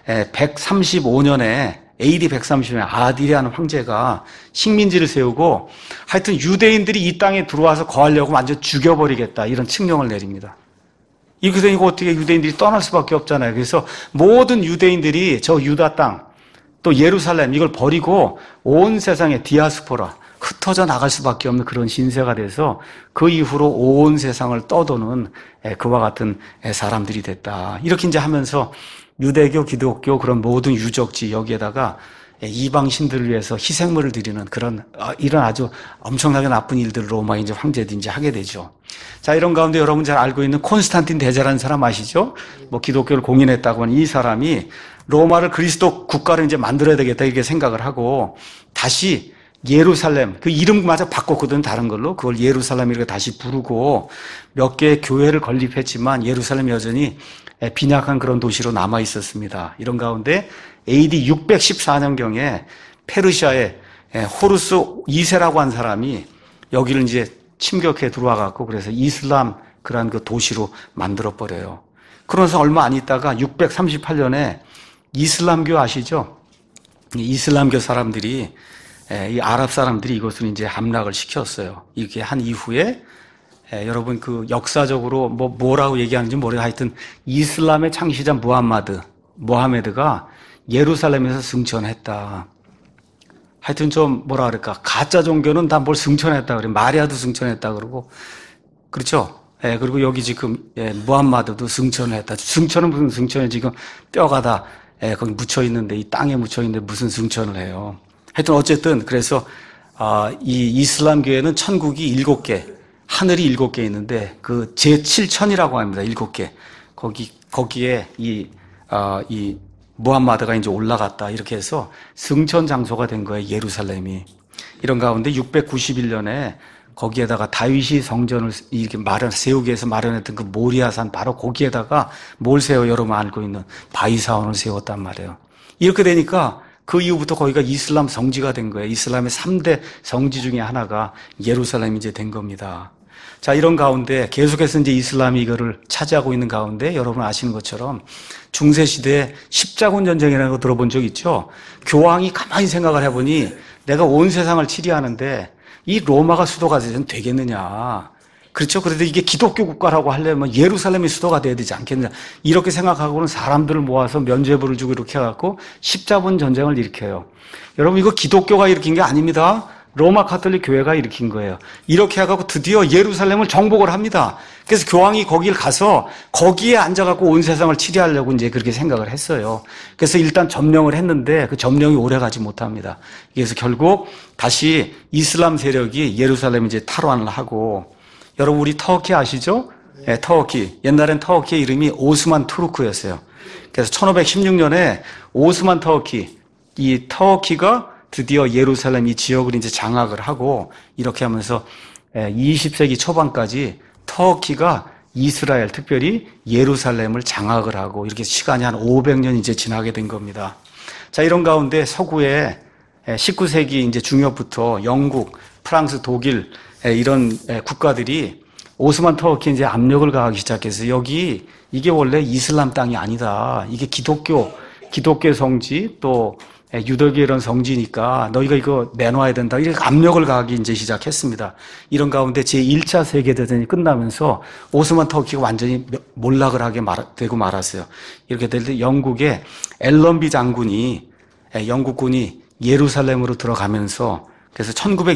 135년에 AD 130년에 아딜이라는 황제가 식민지를 세우고 하여튼 유대인들이 이 땅에 들어와서 거하려고 완전 죽여버리겠다 이런 칙령을 내립니다. 이렇게 되니까 어떻게 유대인들이 떠날 수밖에 없잖아요. 그래서 모든 유대인들이 저 유다 땅 또 예루살렘 이걸 버리고 온 세상에 디아스포라 흩어져 나갈 수밖에 없는 그런 신세가 돼서 그 이후로 온 세상을 떠도는 그와 같은 사람들이 됐다. 이렇게 이제 하면서 유대교, 기독교 그런 모든 유적지 여기에다가 이방 신들을 위해서 희생물을 드리는 그런 이런 아주 엄청나게 나쁜 일들을 로마 이제 황제들이 이제 하게 되죠. 자, 이런 가운데 여러분 잘 알고 있는 콘스탄틴 대제라는 사람 아시죠? 뭐 기독교를 공인했다고 하는 이 사람이 로마를 그리스도 국가를 이제 만들어야 되겠다 이렇게 생각을 하고 다시 예루살렘 그 이름마저 바꿨거든 다른 걸로 그걸 예루살렘이라고 다시 부르고 몇 개의 교회를 건립했지만 예루살렘이 여전히 빈약한 그런 도시로 남아 있었습니다. 이런 가운데 AD 614년경에 페르시아의 호루스 2세라고 한 사람이 여기를 이제 침격해 들어와 갖고 그래서 이슬람 그런 그 도시로 만들어 버려요. 그러면서 얼마 안 있다가 638년에 이슬람교 아시죠? 이슬람교 사람들이 이 아랍 사람들이 이것을 이제 함락을 시켰어요. 이렇게 한 이후에 여러분 그 역사적으로 뭐라고 얘기하는지 모르겠어요. 하여튼 이슬람의 창시자 모하메드가 예루살렘에서 승천했다. 하여튼 좀 뭐라 그럴까 가짜 종교는 다 뭘 승천했다 그래. 마리아도 승천했다 그러고 그렇죠? 그리고 여기 지금 무함마드도 승천을 했다. 승천은 무슨 승천이 지금 뼈가 다 거기 묻혀 있는데 이 땅에 묻혀 있는데 무슨 승천을 해요. 하여튼 어쨌든 그래서 이 이슬람교회는 천국이 7개, 하늘이 7개 있는데 그 제7천이라고 합니다. 7개. 거기에 이 무함마드가 이제 올라갔다. 이렇게 해서 승천 장소가 된 거예요. 예루살렘이. 이런 가운데 691년에 거기에다가 다윗이 성전을 이렇게 세우기 위해서 마련했던 그 모리아산 바로 거기에다가 뭘 세워 여러분 알고 있는 바위사원을 세웠단 말이에요. 이렇게 되니까 그 이후부터 거기가 이슬람 성지가 된 거예요. 이슬람의 3대 성지 중에 하나가 예루살렘이 이제 된 겁니다. 자, 이런 가운데 계속해서 이제 이슬람이 이거를 차지하고 있는 가운데 여러분 아시는 것처럼 중세시대에 십자군 전쟁이라는 거 들어본 적 있죠? 교황이 가만히 생각을 해보니 내가 온 세상을 치리하는데 이 로마가 수도가 되겠느냐. 그렇죠? 그래도 이게 기독교 국가라고 하려면 예루살렘이 수도가 돼야 되지 않겠느냐. 이렇게 생각하고는 사람들을 모아서 면죄부를 주고 이렇게 해갖고 십자군 전쟁을 일으켜요. 여러분 이거 기독교가 일으킨 게 아닙니다. 로마 카톨릭 교회가 일으킨 거예요. 이렇게 해갖고 드디어 예루살렘을 정복을 합니다. 그래서 교황이 거길 가서 거기에 앉아갖고 온 세상을 치리하려고 이제 그렇게 생각을 했어요. 그래서 일단 점령을 했는데 그 점령이 오래 가지 못합니다. 그래서 결국 다시 이슬람 세력이 예루살렘 이제 탈환을 하고 여러분 우리 터키 아시죠? 네, 터키. 옛날엔 터키의 이름이 오스만 투르크였어요. 그래서 1516년에 오스만 터키, 이 터키가 드디어 예루살렘 이 지역을 이제 장악을 하고 이렇게 하면서 20세기 초반까지 터키가 이스라엘, 특별히 예루살렘을 장악을 하고 이렇게 시간이 한 500년 이제 지나게 된 겁니다. 자, 이런 가운데 서구에 19세기 이제 중엽부터 영국, 프랑스, 독일 이런 국가들이 오스만 터키에 이제 압력을 가하기 시작해서 여기 이게 원래 이슬람 땅이 아니다. 이게 기독교 성지 또 유대교 이런 성지니까 너희가 이거 내놔야 된다. 이렇게 압력을 가하기 이제 시작했습니다. 이런 가운데 제1차 세계대전이 끝나면서 오스만 터키가 완전히 몰락을 하게 되고 말았어요. 이렇게 될 때 영국의 앨런비 장군이 영국군이 예루살렘으로 들어가면서 그래서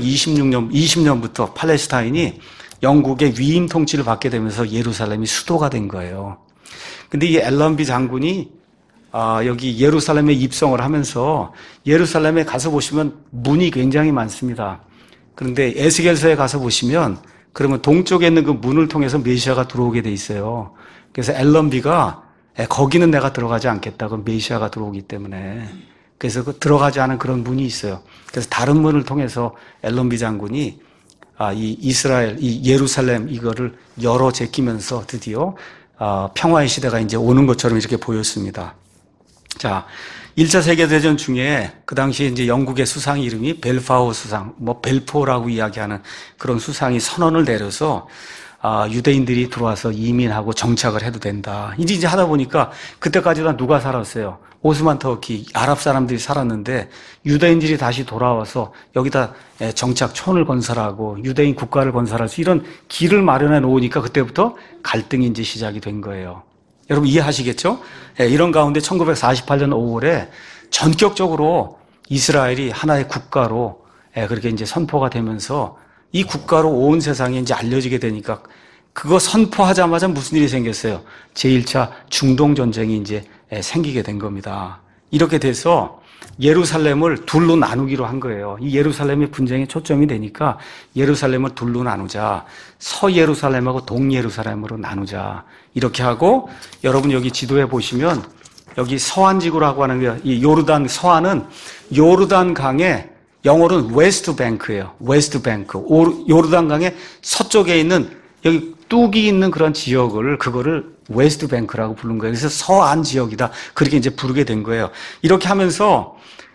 20년부터 팔레스타인이 영국의 위임 통치를 받게 되면서 예루살렘이 수도가 된 거예요. 근데 이 앨런비 장군이 여기 예루살렘에 입성을 하면서 예루살렘에 가서 보시면 문이 굉장히 많습니다. 그런데 에스겔서에 가서 보시면 그러면 동쪽에 있는 그 문을 통해서 메시아가 들어오게 돼 있어요. 그래서 앨런비가 거기는 내가 들어가지 않겠다. 그 메시아가 들어오기 때문에. 그래서 그 들어가지 않은 그런 문이 있어요. 그래서 다른 문을 통해서 앨런비 장군이 이 이스라엘, 이 예루살렘 이거를 열어 제끼면서 드디어 평화의 시대가 이제 오는 것처럼 이렇게 보였습니다. 자, 1차 세계대전 중에 그 당시에 이제 영국의 수상 이름이 벨파오 수상, 벨포라고 이야기하는 그런 수상이 선언을 내려서 유대인들이 들어와서 이민하고 정착을 해도 된다. 이제 하다 보니까 그때까지는 누가 살았어요? 오스만 터키, 아랍 사람들이 살았는데 유대인들이 다시 돌아와서 여기다 정착촌을 건설하고 유대인 국가를 건설할 수 이런 길을 마련해 놓으니까 그때부터 갈등이 이제 시작이 된 거예요. 여러분 이해하시겠죠? 이런 가운데 1948년 5월에 전격적으로 이스라엘이 하나의 국가로 그렇게 이제 선포가 되면서 이 국가로 온 세상에 이제 알려지게 되니까 그거 선포하자마자 무슨 일이 생겼어요? 제1차 중동 전쟁이 이제 생기게 된 겁니다. 이렇게 돼서 예루살렘을 둘로 나누기로 한 거예요. 이 예루살렘의 분쟁에 초점이 되니까 예루살렘을 둘로 나누자. 서예루살렘하고 동예루살렘으로 나누자. 이렇게 하고 여러분 여기 지도에 보시면 여기 서안지구라고 하는 게 이 요르단 서안은 요르단 강의 영어로는 웨스트 뱅크예요. 웨스트 뱅크. 요르단 강의 서쪽에 있는 여기 뚝이 있는 그런 지역을 그거를 웨스트 뱅크라고 부른 거예요. 그래서 서안 지역이다. 그렇게 이제 부르게 된 거예요. 이렇게 하면서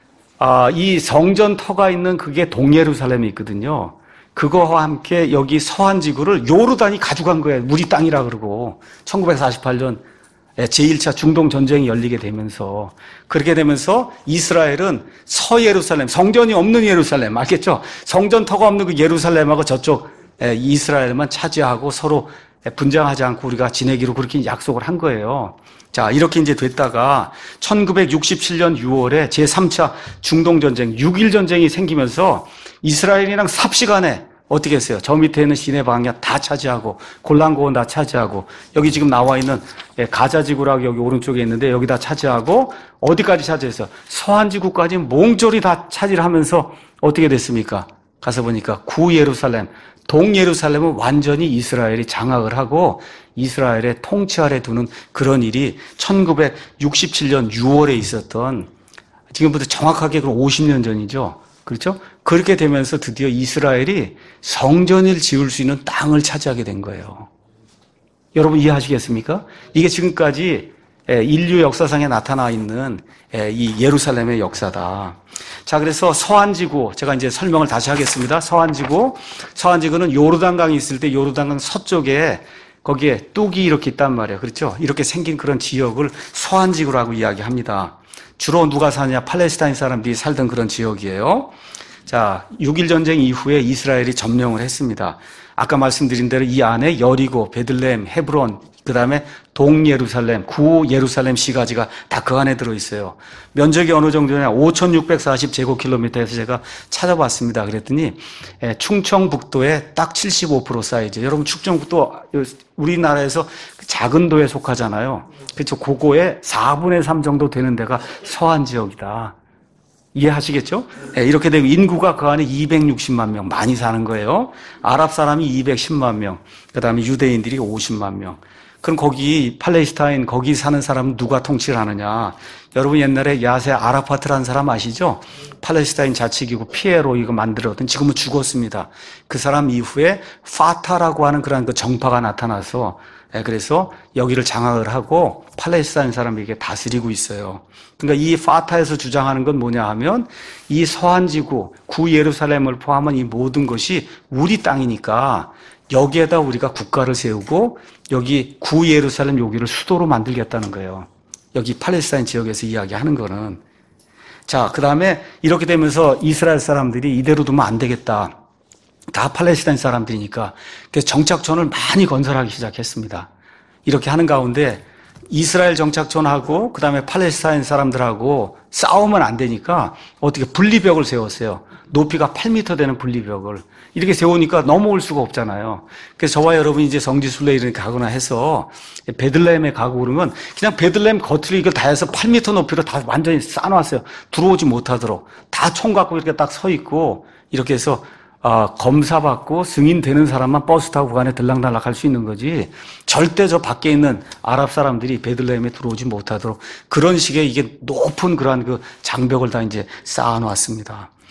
이 성전 터가 있는 그게 동예루살렘이 있거든요. 그거와 함께 여기 서안 지구를 요르단이 가져간 거예요. 우리 땅이라 그러고 1948년 제1차 중동 전쟁이 열리게 되면서 그렇게 되면서 이스라엘은 서예루살렘, 성전이 없는 예루살렘, 알겠죠? 성전 터가 없는 그 예루살렘하고 저쪽 이스라엘만 차지하고 서로 분쟁하지 않고 우리가 지내기로 그렇게 약속을 한 거예요. 자, 이렇게 이제 됐다가 1967년 6월에 제3차 중동 전쟁, 6.1 전쟁이 생기면서 이스라엘이랑 삽시간에 어떻게 했어요? 저 밑에 있는 시내 방야 다 차지하고 골란고원 다 차지하고 여기 지금 나와 있는 가자지구라고 여기 오른쪽에 있는데 여기 다 차지하고 어디까지 차지했어요? 서안지구까지 몽졸이 다 차지를 하면서 어떻게 됐습니까? 가서 보니까 구예루살렘, 동예루살렘은 완전히 이스라엘이 장악을 하고 이스라엘의 통치 아래 두는 그런 일이 1967년 6월에 있었던 지금부터 정확하게 그럼 50년 전이죠. 그렇죠? 그렇게 되면서 드디어 이스라엘이 성전을 지을 수 있는 땅을 차지하게 된 거예요. 여러분 이해하시겠습니까? 이게 지금까지 인류 역사상에 나타나 있는 이 예루살렘의 역사다. 자, 그래서 서안지구, 제가 이제 설명을 다시 하겠습니다. 서안지구는 요르단강이 있을 때 요르단강 서쪽에 거기에 뚝이 이렇게 있단 말이에요. 그렇죠? 이렇게 생긴 그런 지역을 서안지구라고 이야기합니다. 주로 누가 사냐? 팔레스타인 사람들이 살던 그런 지역이에요. 자, 6.1 전쟁 이후에 이스라엘이 점령을 했습니다. 아까 말씀드린 대로 이 안에 여리고, 베들레헴, 헤브론, 그 다음에 동예루살렘, 구예루살렘 시가지가 다 그 안에 들어있어요. 면적이 어느 정도냐? 5,640제곱킬로미터에서 제가 찾아봤습니다. 그랬더니 충청북도의 딱 75% 사이즈. 여러분 충청북도 우리나라에서 작은 도에 속하잖아요. 그렇죠? 그거의 4분의 3 정도 되는 데가 서안 지역이다. 이해하시겠죠? 이렇게 되고 인구가 그 안에 260만 명 많이 사는 거예요. 아랍 사람이 210만 명, 그 다음에 유대인들이 50만 명. 그럼 거기 팔레스타인 거기 사는 사람은 누가 통치를 하느냐? 여러분 옛날에 야세 아라파트라는 사람 아시죠? 팔레스타인 자치기구 피에로 이거 만들었던 지금은 죽었습니다. 그 사람 이후에 파타라고 하는 그런 그 정파가 나타나서 그래서 여기를 장악을 하고 팔레스타인 사람에게 다스리고 있어요. 그러니까 이 파타에서 주장하는 건 뭐냐 하면 이 서안지구, 구예루살렘을 포함한 이 모든 것이 우리 땅이니까 여기에다 우리가 국가를 세우고 여기 구예루살렘 여기를 수도로 만들겠다는 거예요. 여기 팔레스타인 지역에서 이야기하는 거는. 자, 그 다음에 이렇게 되면서 이스라엘 사람들이 이대로 두면 안 되겠다. 다 팔레스타인 사람들이니까. 그래서 정착촌을 많이 건설하기 시작했습니다. 이렇게 하는 가운데 이스라엘 정착촌하고 그 다음에 팔레스타인 사람들하고 싸우면 안 되니까 어떻게 분리벽을 세웠어요. 높이가 8m 되는 분리벽을. 이렇게 세우니까 넘어올 수가 없잖아요. 그래서 저와 여러분이 이제 성지순례 이렇게 가거나 해서 베들레헴에 가고 그러면 그냥 베들레헴 겉으로 이걸 다 해서 8m 높이로 다 완전히 쌓아놨어요. 들어오지 못하도록. 다 총 갖고 이렇게 딱 서 있고 이렇게 해서 검사받고 승인되는 사람만 버스 타고 그 안에 들락날락 할 수 있는 거지 절대 저 밖에 있는 아랍 사람들이 베들레헴에 들어오지 못하도록 그런 식의 이게 높은 그러한 그 장벽을 다 이제 쌓아놨습니다.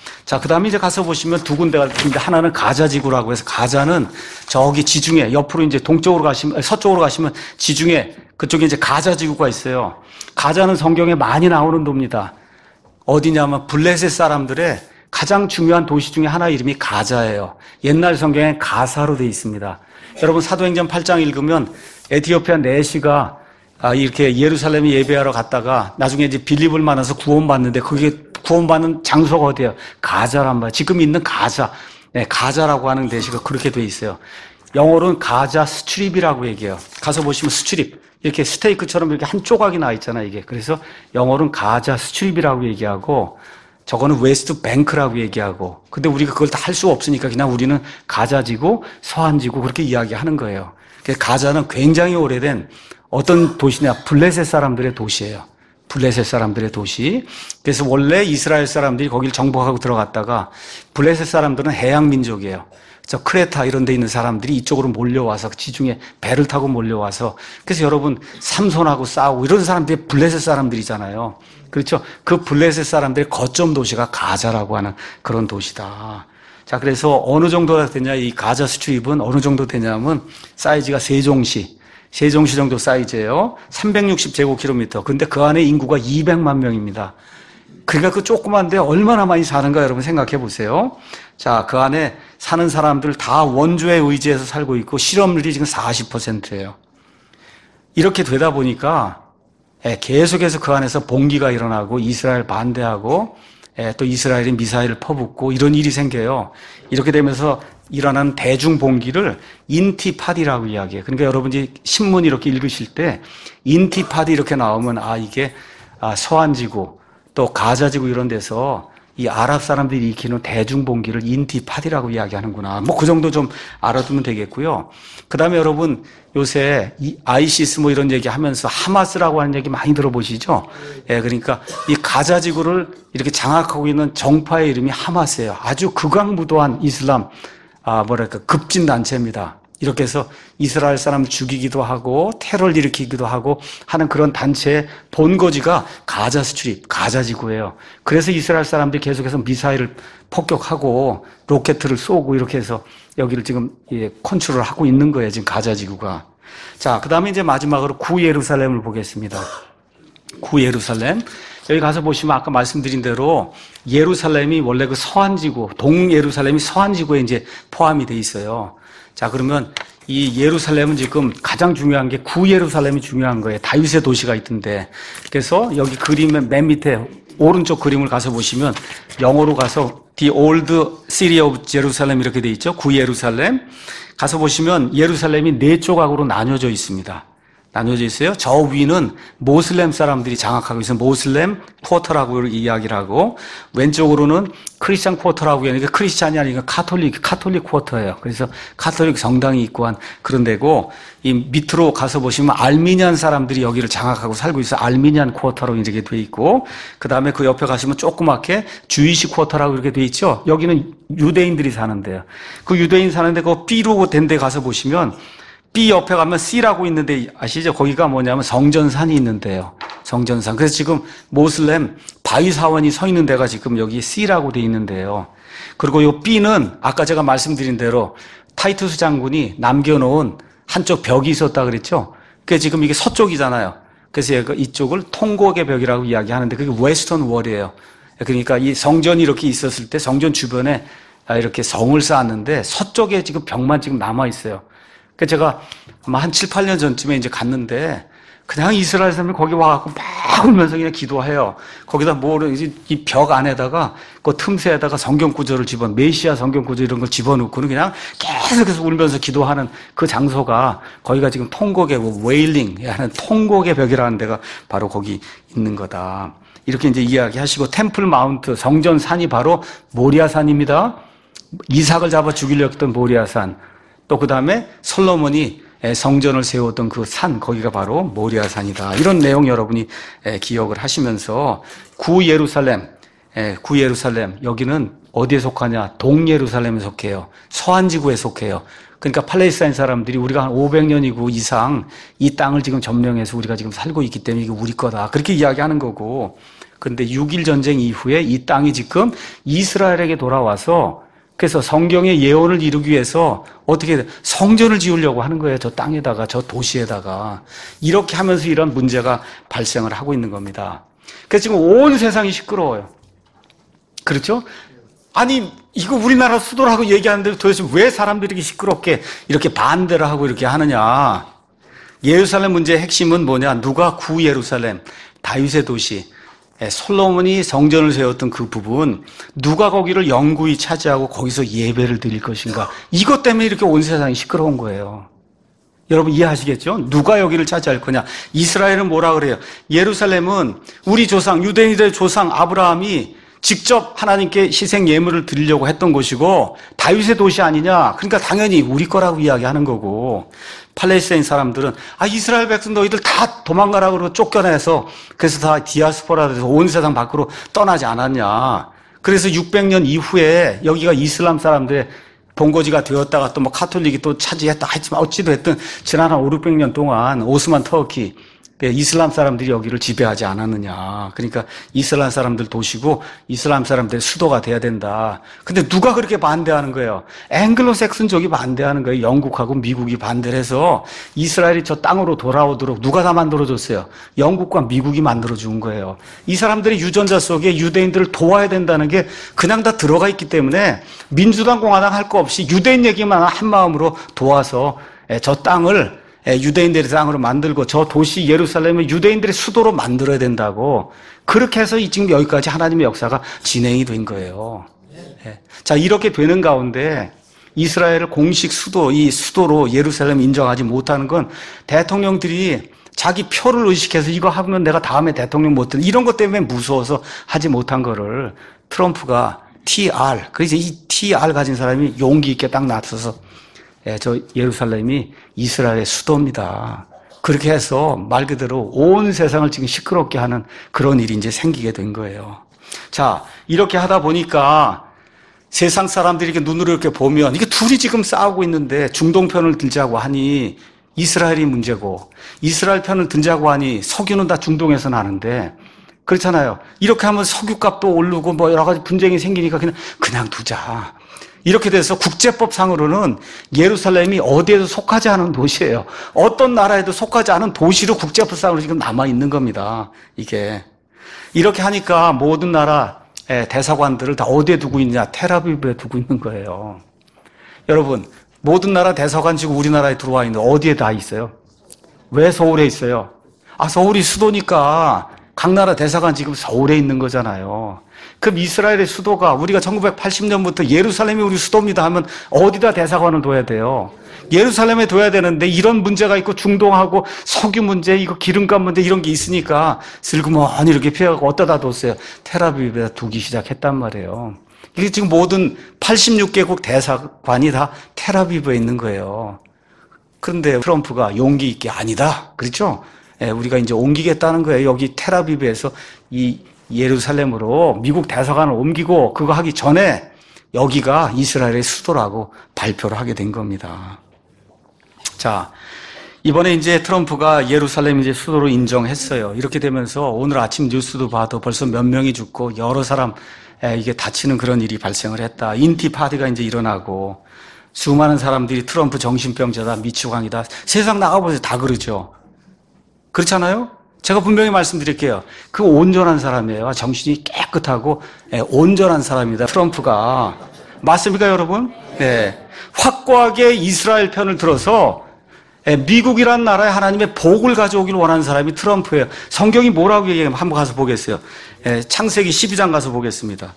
자, 그 다음에 이제 가서 보시면 두 군데가 있는데 하나는 가자 지구라고 해서 가자는 저기 지중해 옆으로 이제 동쪽으로 가시면, 서쪽으로 가시면 지중해 그쪽에 이제 가자 지구가 있어요. 가자는 성경에 많이 나오는 도입니다. 어디냐면 블레셋 사람들의 가장 중요한 도시 중에 하나 이름이 가자예요. 옛날 성경에 가사로 되어 있습니다. 여러분 사도행전 8장 읽으면 에티오피아 내시가 이렇게 예루살렘에 예배하러 갔다가 나중에 이제 빌립을 만나서 구원받는데 그게 구원받는 장소가 어디예요? 가자란 말이에요. 지금 있는 가자. 네, 가자라고 하는 대시가 그렇게 돼 있어요. 영어로는 가자 스트립이라고 얘기해요. 가서 보시면 스트립. 이렇게 스테이크처럼 이렇게 한 조각이 나 있잖아요, 이게. 그래서 영어로는 가자 스트립이라고 얘기하고 저거는 웨스트 뱅크라고 얘기하고. 근데 우리가 그걸 다 할 수 없으니까 그냥 우리는 가자지구, 서한지구 그렇게 이야기하는 거예요. 가자는 굉장히 오래된 어떤 도시냐? 블레셋 사람들의 도시예요. 블레셋 사람들의 도시. 그래서 원래 이스라엘 사람들이 거기를 정복하고 들어갔다가 블레셋 사람들은 해양 민족이에요. 저 크레타 이런 데 있는 사람들이 이쪽으로 몰려와서 지중해 배를 타고 몰려와서 그래서 여러분 삼손하고 싸우고 이런 사람들이 블레셋 사람들이잖아요. 그렇죠? 그 블레셋 사람들의 거점 도시가 가자라고 하는 그런 도시다. 자, 그래서 어느 정도가 되냐? 이 가자 스트립은 어느 정도 되냐면 사이즈가 세종시 정도 사이즈예요. 360제곱킬로미터. 근데 그 안에 인구가 200만 명입니다. 그러니까 그 조그만데 얼마나 많이 사는가 여러분 생각해 보세요. 자, 그 안에 사는 사람들 다 원조에 의지해서 살고 있고 실업률이 지금 40%예요. 이렇게 되다 보니까 계속해서 그 안에서 봉기가 일어나고 이스라엘 반대하고 또 이스라엘이 미사일을 퍼붓고 이런 일이 생겨요. 이렇게 되면서 일어나는 대중봉기를 인티파디라고 이야기해요. 그러니까 여러분이 신문 이렇게 읽으실 때 인티파디 이렇게 나오면 이게 서한지구 또 가자지구 이런 데서 이 아랍 사람들이 일으키는 대중봉기를 인티파디라고 이야기하는구나. 뭐 그 정도 좀 알아두면 되겠고요. 그 다음에 여러분 요새 이 아이시스 뭐 이런 얘기 하면서 하마스라고 하는 얘기 많이 들어보시죠? 예, 그러니까 이 가자지구를 이렇게 장악하고 있는 정파의 이름이 하마스예요. 아주 극악무도한 이슬람, 급진단체입니다. 이렇게 해서 이스라엘 사람 죽이기도 하고 테러를 일으키기도 하고 하는 그런 단체의 본거지가 가자 스트립, 가자 지구예요. 그래서 이스라엘 사람들이 계속해서 미사일을 폭격하고 로켓을 쏘고 이렇게 해서 여기를 지금 컨트롤을 하고 있는 거예요. 지금 가자 지구가. 자, 그 다음에 이제 마지막으로 구예루살렘을 보겠습니다. 구예루살렘. 여기 가서 보시면 아까 말씀드린 대로 예루살렘이 원래 그 서한지구, 동예루살렘이 서한지구에 이제 포함이 돼 있어요. 자, 그러면 이 예루살렘은 지금 가장 중요한 게 구예루살렘이 중요한 거예요. 다윗의 도시가 있던데. 그래서 여기 그림의 맨 밑에 오른쪽 그림을 가서 보시면 영어로 가서 The Old City of Jerusalem 이렇게 돼 있죠. 구예루살렘. 가서 보시면 예루살렘이 네 조각으로 나뉘어져 있습니다. 나뉘어져 있어요. 저 위는 모슬렘 사람들이 장악하고 있어요. 모슬렘 쿼터라고 이야기를 하고 왼쪽으로는 크리스찬 쿼터라고 하니까 크리스찬이 아니라 카톨릭 쿼터예요. 그래서 카톨릭 성당이 있고 한 그런 데고 이 밑으로 가서 보시면 알미니안 사람들이 여기를 장악하고 살고 있어요. 알미니안 쿼터로 이렇게 돼 있고 그다음에 그 옆에 가시면 조그맣게 주이시 쿼터라고 이렇게 돼 있죠. 여기는 유대인들이 사는데요. 그 유대인 사는데 그 B로 된 데 가서 보시면 B 옆에 가면 C라고 있는데 아시죠? 거기가 뭐냐면 성전산이 있는데요. 성전산. 그래서 지금 모슬렘 바위사원이 서 있는 데가 지금 여기 C라고 돼 있는데요. 그리고 이 B는 아까 제가 말씀드린 대로 타이투스 장군이 남겨놓은 한쪽 벽이 있었다 그랬죠? 그게 지금 이게 서쪽이잖아요. 그래서 이쪽을 통곡의 벽이라고 이야기하는데 그게 웨스턴 월이에요. 그러니까 이 성전이 이렇게 있었을 때 성전 주변에 이렇게 성을 쌓았는데 서쪽에 지금 벽만 지금 남아 있어요. 제가 아마 한 7, 8년 전쯤에 이제 갔는데 그냥 이스라엘 사람이 거기 와갖고 막 울면서 그냥 기도해요. 거기다 이 벽 안에다가 그 틈새에다가 성경 구절을 메시아 성경 구절 이런 걸 집어넣고는 그냥 계속해서 울면서 기도하는 그 장소가 거기가 지금 통곡의 웨일링 하는 통곡의 벽이라는 데가 바로 거기 있는 거다. 이렇게 이제 이야기하시고 템플 마운트 성전 산이 바로 모리아산입니다. 이삭을 잡아 죽이려고 했던 모리아산. 또 그 다음에 솔로몬이 성전을 세웠던 그 산, 거기가 바로 모리아산이다. 이런 내용 여러분이 기억을 하시면서 구예루살렘, 여기는 어디에 속하냐? 동예루살렘에 속해요. 서한지구에 속해요. 그러니까 팔레스타인 사람들이 우리가 한 500년이고 이상 이 땅을 지금 점령해서 우리가 지금 살고 있기 때문에 이게 우리 거다. 그렇게 이야기하는 거고. 그런데 6.1 전쟁 이후에 이 땅이 지금 이스라엘에게 돌아와서 그래서 성경의 예언을 이루기 위해서 어떻게 성전을 지으려고 하는 거예요. 저 땅에다가, 저 도시에다가. 이렇게 하면서 이런 문제가 발생을 하고 있는 겁니다. 그래서 지금 온 세상이 시끄러워요. 그렇죠? 아니, 이거 우리나라 수도라고 얘기하는데 도대체 왜 사람들이 시끄럽게 이렇게 반대를 하고 이렇게 하느냐. 예루살렘 문제의 핵심은 뭐냐. 누가 구 예루살렘, 다윗의 도시, 솔로몬이 성전을 세웠던 그 부분, 누가 거기를 영구히 차지하고 거기서 예배를 드릴 것인가. 이것 때문에 이렇게 온 세상이 시끄러운 거예요. 여러분 이해하시겠죠? 누가 여기를 차지할 거냐. 이스라엘은 뭐라 그래요? 예루살렘은 우리 조상, 유대인들의 조상 아브라함이 직접 하나님께 희생 예물을 드리려고 했던 곳이고 다윗의 도시 아니냐? 그러니까 당연히 우리 거라고 이야기하는 거고, 팔레스타인 사람들은 이스라엘 백성 너희들 다 도망가라고 그러고 쫓겨내서 그래서 다 디아스포라 돼서 온 세상 밖으로 떠나지 않았냐? 그래서 600년 이후에 여기가 이슬람 사람들의 본거지가 되었다가 또 뭐 카톨릭이 또 차지했다 했지만 어찌도 했든 지난 한 5, 600년 동안 오스만 터키 이슬람 사람들이 여기를 지배하지 않았느냐. 그러니까 이슬람 사람들 도시고 이슬람 사람들의 수도가 돼야 된다. 근데 누가 그렇게 반대하는 거예요? 앵글로색슨족이 반대하는 거예요. 영국하고 미국이 반대를 해서 이스라엘이 저 땅으로 돌아오도록 누가 다 만들어줬어요? 영국과 미국이 만들어준 거예요. 이 사람들이 유전자 속에 유대인들을 도와야 된다는 게 그냥 다 들어가 있기 때문에 민주당, 공화당 할 거 없이 유대인 얘기만 한 마음으로 도와서 저 땅을 유대인들의 땅으로 만들고 저 도시 예루살렘을 유대인들의 수도로 만들어야 된다고, 그렇게 해서 지금 여기까지 하나님의 역사가 진행이 된 거예요. 자, 이렇게 되는 가운데 이스라엘을 공식 수도, 이 수도로 예루살렘 인정하지 못하는 건 대통령들이 자기 표를 의식해서 이거 하면 내가 다음에 대통령 못 될, 이런 것 때문에 무서워서 하지 못한 거를 트럼프가 TR, 그래서 이 TR 가진 사람이 용기 있게 딱 나서서 저 예루살렘이 이스라엘의 수도입니다. 그렇게 해서 말 그대로 온 세상을 지금 시끄럽게 하는 그런 일이 이제 생기게 된 거예요. 자, 이렇게 하다 보니까 세상 사람들이 이렇게 눈으로 이렇게 보면 이게 둘이 지금 싸우고 있는데 중동 편을 들자고 하니 이스라엘이 문제고, 이스라엘 편을 들자고 하니 석유는 다 중동에서 나는데, 그렇잖아요. 이렇게 하면 석유값도 오르고 뭐 여러 가지 분쟁이 생기니까 그냥 두자. 이렇게 돼서 국제법상으로는 예루살렘이 어디에도 속하지 않은 도시예요. 어떤 나라에도 속하지 않은 도시로 국제법상으로 지금 남아있는 겁니다. 이게. 이렇게 하니까 모든 나라 대사관들을 다 어디에 두고 있느냐? 텔아비브에 두고 있는 거예요. 여러분, 모든 나라 대사관 지금 우리나라에 들어와 있는데 어디에 다 있어요? 왜 서울에 있어요? 서울이 수도니까 각 나라 대사관 지금 서울에 있는 거잖아요. 그럼 이스라엘의 수도가 우리가 1980년부터 예루살렘이 우리 수도입니다 하면 어디다 대사관을 둬야 돼요? 예루살렘에 둬야 되는데 이런 문제가 있고 중동하고 석유 문제, 이거 기름값 문제 이런 게 있으니까 슬그머니 이렇게 피해가고 어디다 뒀어요? 텔아비브에다 두기 시작했단 말이에요. 이게 지금 모든 86개국 대사관이 다 텔아비브에 있는 거예요. 그런데 트럼프가 용기 있게 아니다. 그렇죠? 우리가 이제 옮기겠다는 거예요. 여기 텔아비브에서 이 예루살렘으로 미국 대사관을 옮기고 그거 하기 전에 여기가 이스라엘의 수도라고 발표를 하게 된 겁니다. 자, 이번에 이제 트럼프가 예루살렘 이제 수도로 인정했어요. 이렇게 되면서 오늘 아침 뉴스도 봐도 벌써 몇 명이 죽고 여러 사람 이게 다치는 그런 일이 발생을 했다. 인티파디가 이제 일어나고 수많은 사람들이 트럼프 정신병자다, 미치광이다. 세상 나가보세요. 다 그러죠. 그렇잖아요? 제가 분명히 말씀드릴게요. 그 온전한 사람이에요. 정신이 깨끗하고 온전한 사람입니다. 트럼프가. 맞습니까, 여러분? 네. 확고하게 이스라엘 편을 들어서 미국이라는 나라에 하나님의 복을 가져오길 원하는 사람이 트럼프예요. 성경이 뭐라고 얘기하면 한번 가서 보겠어요. 창세기 12장 가서 보겠습니다.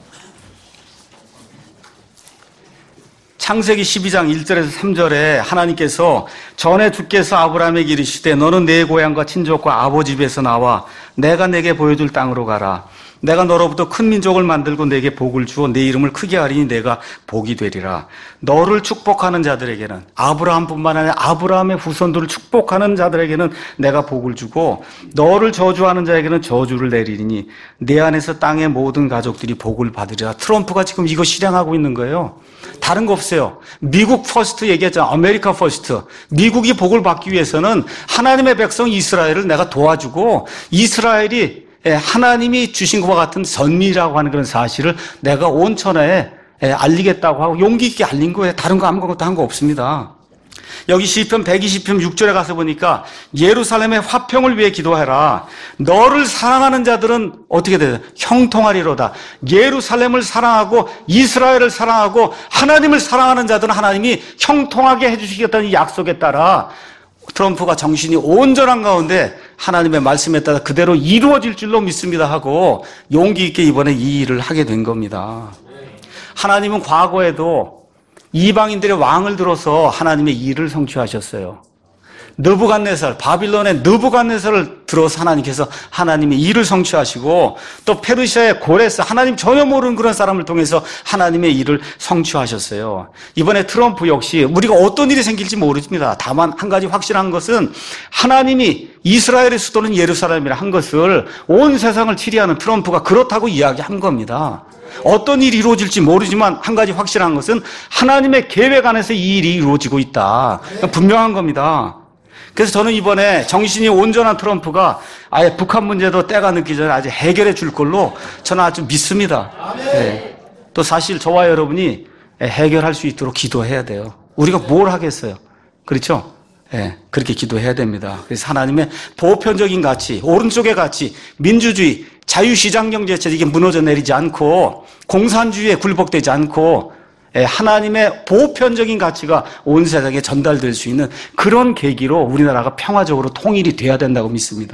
창세기 12장 1절에서 3절에 하나님께서 전에 주께서 아브라함에게 이르시되 너는 내 고향과 친족과 아버지 집에서 나와 내가 내게 보여줄 땅으로 가라. 내가 너로부터 큰 민족을 만들고 내게 복을 주어 내 이름을 크게 하리니 내가 복이 되리라. 너를 축복하는 자들에게는, 아브라함뿐만 아니라 아브라함의 후손들을 축복하는 자들에게는 내가 복을 주고 너를 저주하는 자에게는 저주를 내리니 내 안에서 땅의 모든 가족들이 복을 받으리라. 트럼프가 지금 이거 실행하고 있는 거예요. 다른 거 없어요. 미국 퍼스트 얘기했잖아. 아메리카 퍼스트. 미국이 복을 받기 위해서는 하나님의 백성 이스라엘을 내가 도와주고 이스라엘이 하나님이 주신 것과 같은 선미라고 하는 그런 사실을 내가 온 천하에 알리겠다고 하고 용기 있게 알린 거예요. 다른 거 아무것도 한 거 없습니다. 여기 시편 120편 6절에 가서 보니까 예루살렘의 화평을 위해 기도해라. 너를 사랑하는 자들은 어떻게 돼요? 형통하리로다. 예루살렘을 사랑하고 이스라엘을 사랑하고 하나님을 사랑하는 자들은 하나님이 형통하게 해주시겠다는 이 약속에 따라 트럼프가 정신이 온전한 가운데 하나님의 말씀에 따라 그대로 이루어질 줄로 믿습니다 하고 용기 있게 이번에 이 일을 하게 된 겁니다. 하나님은 과거에도 이방인들의 왕을 들어서 하나님의 일을 성취하셨어요. 느부갓네살, 바빌론의 느부갓네살을 들어서 하나님께서 하나님의 일을 성취하시고 또 페르시아의 고레스, 하나님 전혀 모르는 그런 사람을 통해서 하나님의 일을 성취하셨어요. 이번에 트럼프 역시 우리가 어떤 일이 생길지 모릅니다. 다만 한 가지 확실한 것은 하나님이 이스라엘의 수도는 예루살렘이라 한 것을 온 세상을 치리하는 트럼프가 그렇다고 이야기한 겁니다. 어떤 일이 이루어질지 모르지만 한 가지 확실한 것은 하나님의 계획 안에서 이 일이 이루어지고 있다. 분명한 겁니다. 그래서 저는 이번에 정신이 온전한 트럼프가 아예 북한 문제도 때가 늦기 전에 아주 해결해 줄 걸로 저는 아주 믿습니다. 네. 또 사실 저와 여러분이 해결할 수 있도록 기도해야 돼요. 우리가 뭘 하겠어요? 그렇죠? 네, 그렇게 기도해야 됩니다. 그래서 하나님의 보편적인 가치, 오른쪽의 가치, 민주주의, 자유시장경제체 이게 무너져 내리지 않고 공산주의에 굴복되지 않고 하나님의 보편적인 가치가 온 세상에 전달될 수 있는 그런 계기로 우리나라가 평화적으로 통일이 돼야 된다고 믿습니다.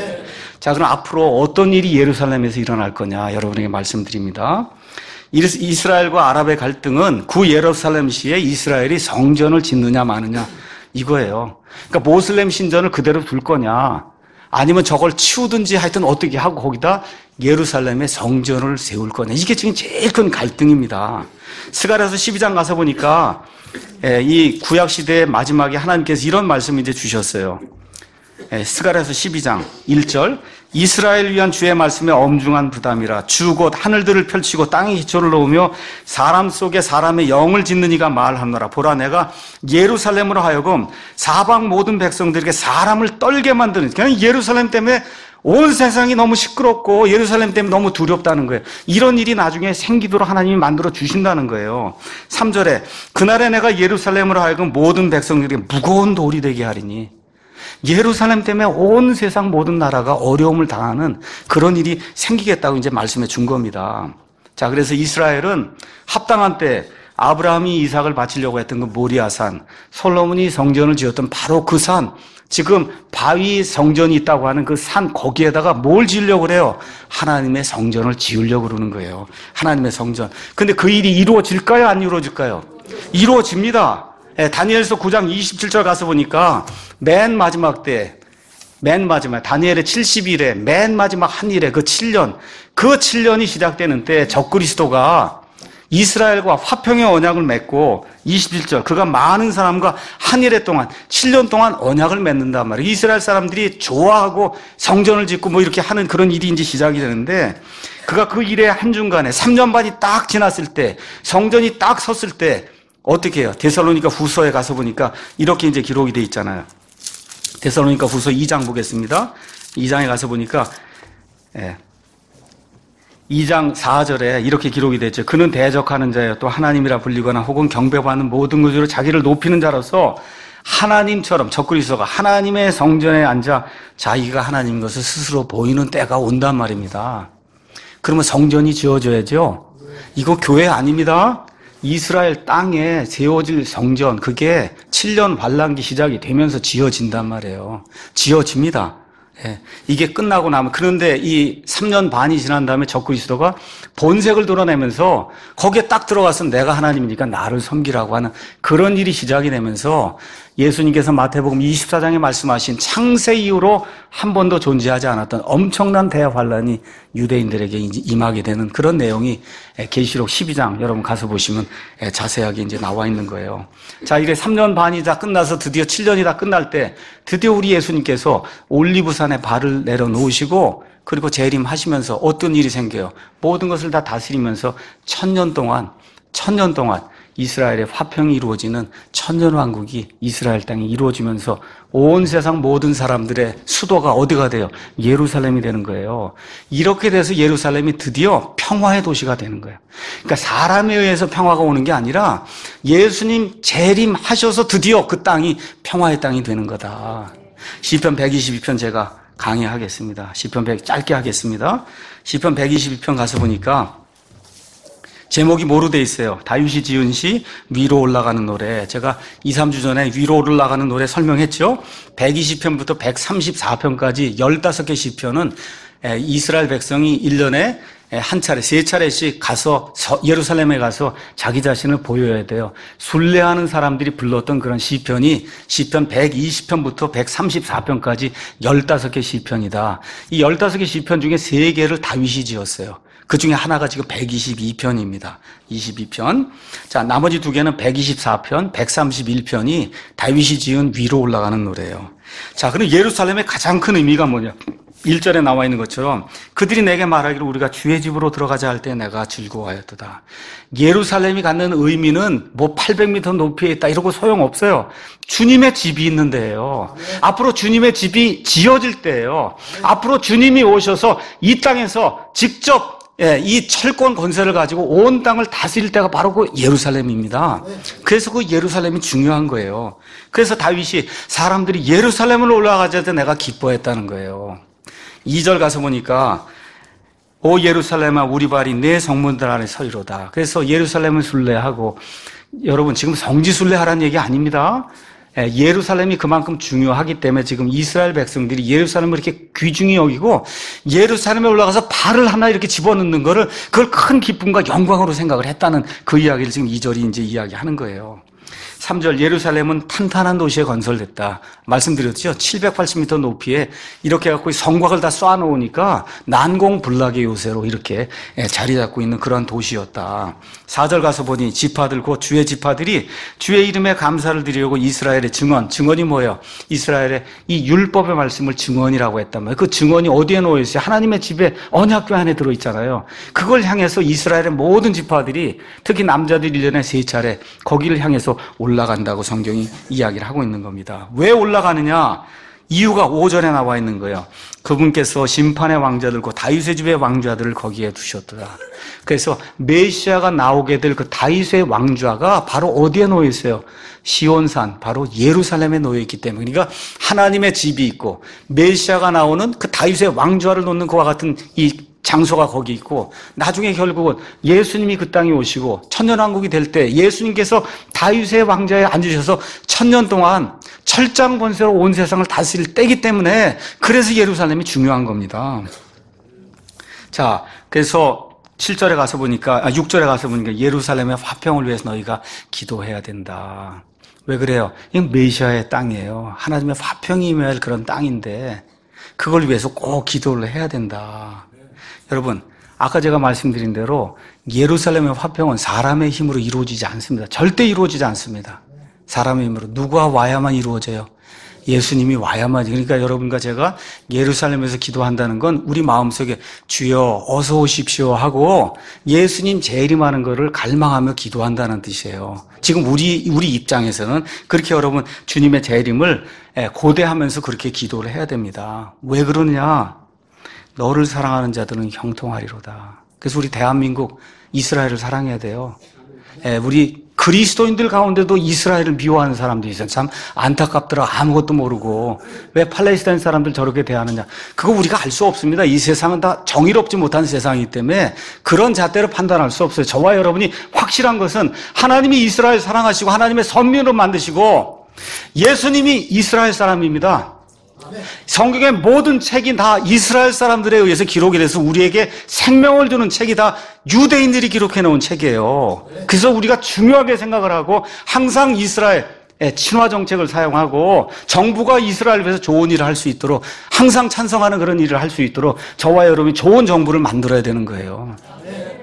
자, 그럼 앞으로 어떤 일이 예루살렘에서 일어날 거냐 여러분에게 말씀드립니다. 이스라엘과 아랍의 갈등은 구 예루살렘 시에 이스라엘이 성전을 짓느냐 마느냐 이거예요. 그러니까 모슬렘 신전을 그대로 둘 거냐 아니면 저걸 치우든지 하여튼 어떻게 하고 거기다 예루살렘의 성전을 세울 거냐. 이게 지금 제일 큰 갈등입니다. 스가랴서 12장 가서 보니까 이 구약시대의 마지막에 하나님께서 이런 말씀을 이제 주셨어요. 스가랴서 12장 1절 이스라엘 위한 주의 말씀에 엄중한 부담이라 주 곧 하늘들을 펼치고 땅에 기초를 놓으며 사람 속에 사람의 영을 짓는 이가 말하노라. 보라 내가 예루살렘으로 하여금 사방 모든 백성들에게 사람을 떨게 만드는 그냥 예루살렘 때문에 온 세상이 너무 시끄럽고 예루살렘 때문에 너무 두렵다는 거예요. 이런 일이 나중에 생기도록 하나님이 만들어 주신다는 거예요. 3절에 그날에 내가 예루살렘으로 하여금 모든 백성들에게 무거운 돌이 되게 하리니 예루살렘 때문에 온 세상 모든 나라가 어려움을 당하는 그런 일이 생기겠다고 이제 말씀해 준 겁니다. 자, 그래서 이스라엘은 합당한 때 아브라함이 이삭을 바치려고 했던 그 모리아산, 솔로몬이 성전을 지었던 바로 그 산, 지금 바위 성전이 있다고 하는 그 산 거기에다가 뭘 지으려고 그래요? 하나님의 성전을 지으려고 그러는 거예요. 하나님의 성전. 근데 그 일이 이루어질까요? 안 이루어질까요? 이루어집니다. 다니엘서 9장 27절 가서 보니까 맨 마지막 다니엘의 70일에 맨 마지막 한 일에 그 7년이 시작되는 때 적그리스도가 이스라엘과 화평의 언약을 맺고 27절 그가 많은 사람과 한 일에 동안 7년 동안 언약을 맺는단 말이에요. 이스라엘 사람들이 좋아하고 성전을 짓고 뭐 이렇게 하는 그런 일이 이제 시작이 되는데 그가 그 일의 한중간에 3년 반이 딱 지났을 때 성전이 딱 섰을 때 어떻게 해요? 데살로니가 후서에 가서 보니까 이렇게 이제 기록이 돼 있잖아요. 데살로니가 후서 2장 보겠습니다. 2장에 가서 보니까 2장 4절에 이렇게 기록이 됐죠. 그는 대적하는 자여 또 하나님이라 불리거나 혹은 경배받는 모든 것으로 자기를 높이는 자로서 하나님처럼 적그리스도가 하나님의 성전에 앉아 자기가 하나님인 것을 스스로 보이는 때가 온단 말입니다. 그러면 성전이 지어져야죠. 이거 교회 아닙니다. 이스라엘 땅에 세워질 성전 그게 7년 환란기 시작이 되면서 지어진단 말이에요. 지어집니다. 예, 이게 끝나고 나면 그런데 이 3년 반이 지난 다음에 적그리스도가 본색을 드러내면서 거기에 딱 들어가서 내가 하나님이니까 나를 섬기라고 하는 그런 일이 시작이 되면서 예수님께서 마태복음 24장에 말씀하신 창세 이후로 한 번도 존재하지 않았던 엄청난 대환란이 유대인들에게 임하게 되는 그런 내용이 계시록 12장 여러분 가서 보시면 자세하게 이제 나와 있는 거예요. 자, 이게 3년 반이 다 끝나서 드디어 7년이 다 끝날 때 드디어 우리 예수님께서 올리브산에 발을 내려놓으시고 그리고 재림하시면서 어떤 일이 생겨요? 모든 것을 다 다스리면서 1000년 동안 이스라엘의 화평이 이루어지는 천년왕국이 이스라엘 땅에 이루어지면서 온 세상 모든 사람들의 수도가 어디가 돼요? 예루살렘이 되는 거예요. 이렇게 돼서 예루살렘이 드디어 평화의 도시가 되는 거예요. 그러니까 사람에 의해서 평화가 오는 게 아니라 예수님 재림하셔서 드디어 그 땅이 평화의 땅이 되는 거다. 시편 122편 제가 강의하겠습니다. 시편 100 짧게 하겠습니다. 시편 122편 가서 보니까 제목이 뭐로 돼 있어요? 다윗이 지은 시 위로 올라가는 노래. 제가 2, 3주 전에 위로 올라가는 노래 설명했죠? 120편부터 134편까지 15개 시편은 이스라엘 백성이 1년에 한 차례, 3차례씩 가서 예루살렘에 가서 자기 자신을 보여야 돼요. 순례하는 사람들이 불렀던 그런 시편이 시편 120편부터 134편까지 15개 시편이다. 이 15개 시편 중에 3개를 다윗이 지었어요. 그 중에 하나가 지금 122편입니다. 22편. 자, 나머지 2개는 124편, 131편이 다윗이 지은 위로 올라가는 노래예요. 자, 그럼 예루살렘의 가장 큰 의미가 뭐냐? 1절에 나와 있는 것처럼 그들이 내게 말하기를 우리가 주의 집으로 들어가자 할 때 내가 즐거워하였도다. 예루살렘이 갖는 의미는 뭐 800m 높이에 있다 이러고 소용없어요. 주님의 집이 있는 데예요. 앞으로 주님의 집이 지어질 때예요. 앞으로 주님이 오셔서 이 땅에서 직접 이 철권 권세를 가지고 온 땅을 다스릴 때가 바로 그 예루살렘입니다. 그래서 그 예루살렘이 중요한 거예요. 그래서 다윗이 사람들이 예루살렘으로 올라가자 할 때 내가 기뻐했다는 거예요. 2절 가서 보니까 오 예루살렘아 우리 발이 내 성문들 안에 서리로다. 그래서 예루살렘을 순례하고 여러분 지금 성지 순례하라는 얘기 아닙니다. 예루살렘이 그만큼 중요하기 때문에 지금 이스라엘 백성들이 예루살렘을 이렇게 귀중히 여기고 예루살렘에 올라가서 발을 하나 이렇게 집어넣는 거를 그걸 큰 기쁨과 영광으로 생각을 했다는 그 이야기를 지금 2절이 이제 이야기하는 거예요. 3절 예루살렘은 탄탄한 도시에 건설됐다. 말씀드렸죠. 780m 높이에 이렇게 해갖고 성곽을 다 쏴놓으니까 난공불락의 요새로 이렇게 자리 잡고 있는 그런 도시였다. 4절 가서 보니 지파들 곧 주의 지파들이 주의 이름에 감사를 드리려고 이스라엘의 증언이 뭐예요? 이스라엘의 이 율법의 말씀을 증언이라고 했단 말이에요. 그 증언이 어디에 놓여 있어요? 하나님의 집에 언약궤 안에 들어있잖아요. 그걸 향해서 이스라엘의 모든 지파들이 특히 남자들 1년에 3차례 거기를 향해서 올라간다고 성경이 이야기를 하고 있는 겁니다. 왜 올라가느냐? 이유가 5절에 나와 있는 거예요. 그분께서 심판의 왕자들과 다윗의 집의 왕좌들을 거기에 두셨더라. 그래서 메시아가 나오게 될 그 다윗의 왕좌가 바로 어디에 놓여 있어요? 시온산, 바로 예루살렘에 놓여 있기 때문에. 그러니까 하나님의 집이 있고 메시아가 나오는 그 다윗의 왕좌를 놓는 그와 같은 이 장소가 거기 있고 나중에 결국은 예수님이 그 땅에 오시고 천년왕국이 될 때 예수님께서 다윗의 왕좌에 앉으셔서 1000년 동안 철장 권세로 온 세상을 다스릴 때이기 때문에 그래서 예루살렘이 중요한 겁니다. 자, 그래서 6절에 가서 보니까 예루살렘의 화평을 위해서 너희가 기도해야 된다. 왜 그래요? 이건 메시아의 땅이에요. 하나님의 화평이 임할 그런 땅인데 그걸 위해서 꼭 기도를 해야 된다. 여러분, 아까 제가 말씀드린 대로 예루살렘의 화평은 사람의 힘으로 이루어지지 않습니다. 절대 이루어지지 않습니다. 사람의 힘으로. 누가 와야만 이루어져요? 예수님이 와야만. 그러니까 여러분과 제가 예루살렘에서 기도한다는 건 우리 마음속에 주여 어서 오십시오 하고 예수님 재림하는 거를 갈망하며 기도한다는 뜻이에요. 지금 우리 입장에서는 그렇게 여러분 주님의 재림을 고대하면서 그렇게 기도를 해야 됩니다. 왜 그러느냐? 너를 사랑하는 자들은 형통하리로다. 그래서 우리 대한민국 이스라엘을 사랑해야 돼요. 우리 그리스도인들 가운데도 이스라엘을 미워하는 사람들이 있어요. 참 안타깝더라. 아무것도 모르고 왜 팔레스타인 사람들 저렇게 대하느냐. 그거 우리가 알 수 없습니다. 이 세상은 다 정의롭지 못한 세상이기 때문에 그런 잣대로 판단할 수 없어요. 저와 여러분이 확실한 것은 하나님이 이스라엘 사랑하시고 하나님의 선민으로 만드시고 예수님이 이스라엘 사람입니다. 성경의 모든 책이 다 이스라엘 사람들에 의해서 기록이 돼서 우리에게 생명을 주는 책이 다 유대인들이 기록해 놓은 책이에요. 그래서 우리가 중요하게 생각을 하고 항상 이스라엘 친화 정책을 사용하고 정부가 이스라엘을 위해서 좋은 일을 할 수 있도록 항상 찬성하는 그런 일을 할 수 있도록 저와 여러분이 좋은 정부를 만들어야 되는 거예요.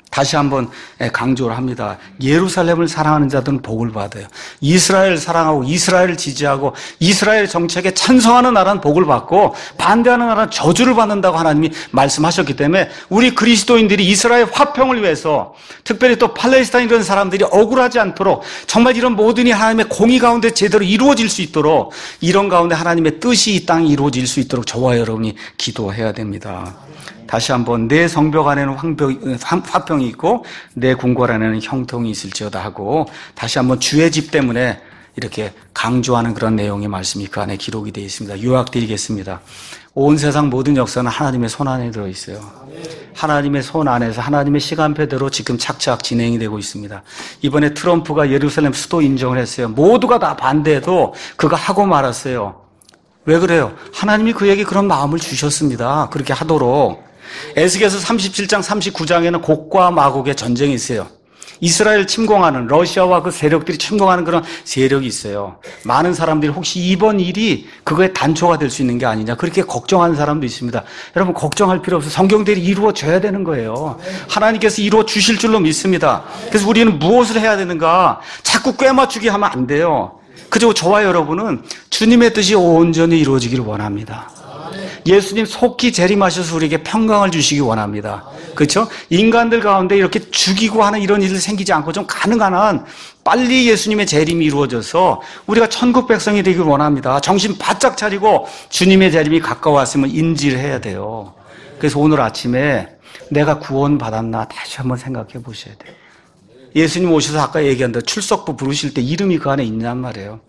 다시 한번 강조를 합니다. 예루살렘을 사랑하는 자들은 복을 받아요. 이스라엘을 사랑하고 이스라엘을 지지하고 이스라엘 정책에 찬성하는 나라는 복을 받고 반대하는 나라는 저주를 받는다고 하나님이 말씀하셨기 때문에 우리 그리스도인들이 이스라엘 화평을 위해서 특별히 또 팔레스타인 이런 사람들이 억울하지 않도록 정말 이런 모든 이 하나님의 공의 가운데 제대로 이루어질 수 있도록 이런 가운데 하나님의 뜻이 이 땅에 이루어질 수 있도록 저와 여러분이 기도해야 됩니다. 다시 한번 내 성벽 안에는 화평이 있고 내 궁궐 안에는 형통이 있을지어다 하고 다시 한번 주의 집 때문에 이렇게 강조하는 그런 내용의 말씀이 그 안에 기록이 되어 있습니다. 요약드리겠습니다. 온 세상 모든 역사는 하나님의 손 안에 들어있어요. 하나님의 손 안에서 하나님의 시간표대로 지금 착착 진행이 되고 있습니다. 이번에 트럼프가 예루살렘 수도 인정을 했어요. 모두가 다 반대해도 그가 하고 말았어요. 왜 그래요? 하나님이 그에게 그런 마음을 주셨습니다. 그렇게 하도록. 에스겔서 37장 39장에는 곡과 마곡의 전쟁이 있어요. 이스라엘 침공하는 러시아와 그 세력들이 침공하는 그런 세력이 있어요. 많은 사람들이 혹시 이번 일이 그거의 단초가 될 수 있는 게 아니냐 그렇게 걱정하는 사람도 있습니다. 여러분 걱정할 필요 없어요. 성경대로 이루어져야 되는 거예요. 하나님께서 이루어 주실 줄로 믿습니다. 그래서 우리는 무엇을 해야 되는가? 자꾸 꿰맞추기 하면 안 돼요. 그저 저와 여러분은 주님의 뜻이 온전히 이루어지기를 원합니다. 예수님 속히 재림하셔서 우리에게 평강을 주시기 원합니다. 그렇죠? 인간들 가운데 이렇게 죽이고 하는 이런 일이 생기지 않고 좀 가능한 한 빨리 예수님의 재림이 이루어져서 우리가 천국 백성이 되길 원합니다. 정신 바짝 차리고 주님의 재림이 가까웠으면 인지를 해야 돼요. 그래서 오늘 아침에 내가 구원받았나 다시 한번 생각해 보셔야 돼요. 예수님 오셔서 아까 얘기한 대로 출석부 부르실 때 이름이 그 안에 있냔 말이에요.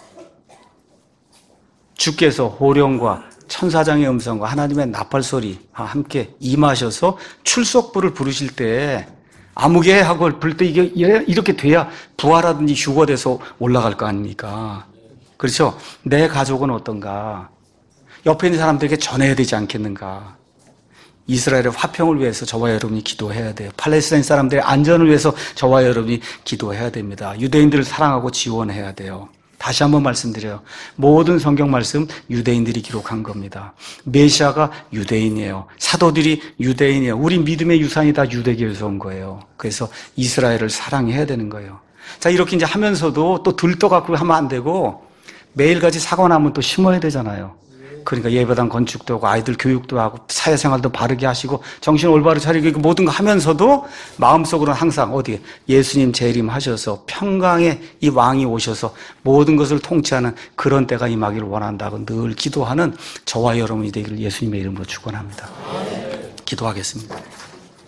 주께서 호령과 천사장의 음성과 하나님의 나팔소리와 함께 임하셔서 출석부를 부르실 때 아무개 하고 부를 때 이게 이렇게 돼야 부활하든지 휴거돼서 올라갈 거 아닙니까? 그렇죠? 내 가족은 어떤가? 옆에 있는 사람들에게 전해야 되지 않겠는가? 이스라엘의 화평을 위해서 저와 여러분이 기도해야 돼요. 팔레스타인 사람들의 안전을 위해서 저와 여러분이 기도해야 됩니다. 유대인들을 사랑하고 지원해야 돼요. 다시 한번 말씀드려요. 모든 성경 말씀 유대인들이 기록한 겁니다. 메시아가 유대인이에요. 사도들이 유대인이에요. 우리 믿음의 유산이 다 유대교에서 온 거예요. 그래서 이스라엘을 사랑해야 되는 거예요. 자, 이렇게 이제 하면서도 또 들떠갖고 하면 안 되고 매일같이 사과 나무는 또 심어야 되잖아요. 그러니까 예배당 건축도 하고 아이들 교육도 하고 사회생활도 바르게 하시고 정신 올바로 차리고 모든 거 하면서도 마음속으로는 항상 어디에 예수님 재림하셔서 평강의 이 왕이 오셔서 모든 것을 통치하는 그런 때가 임하기를 원한다고 늘 기도하는 저와 여러분이 되기를 예수님의 이름으로 축원합니다. 기도하겠습니다.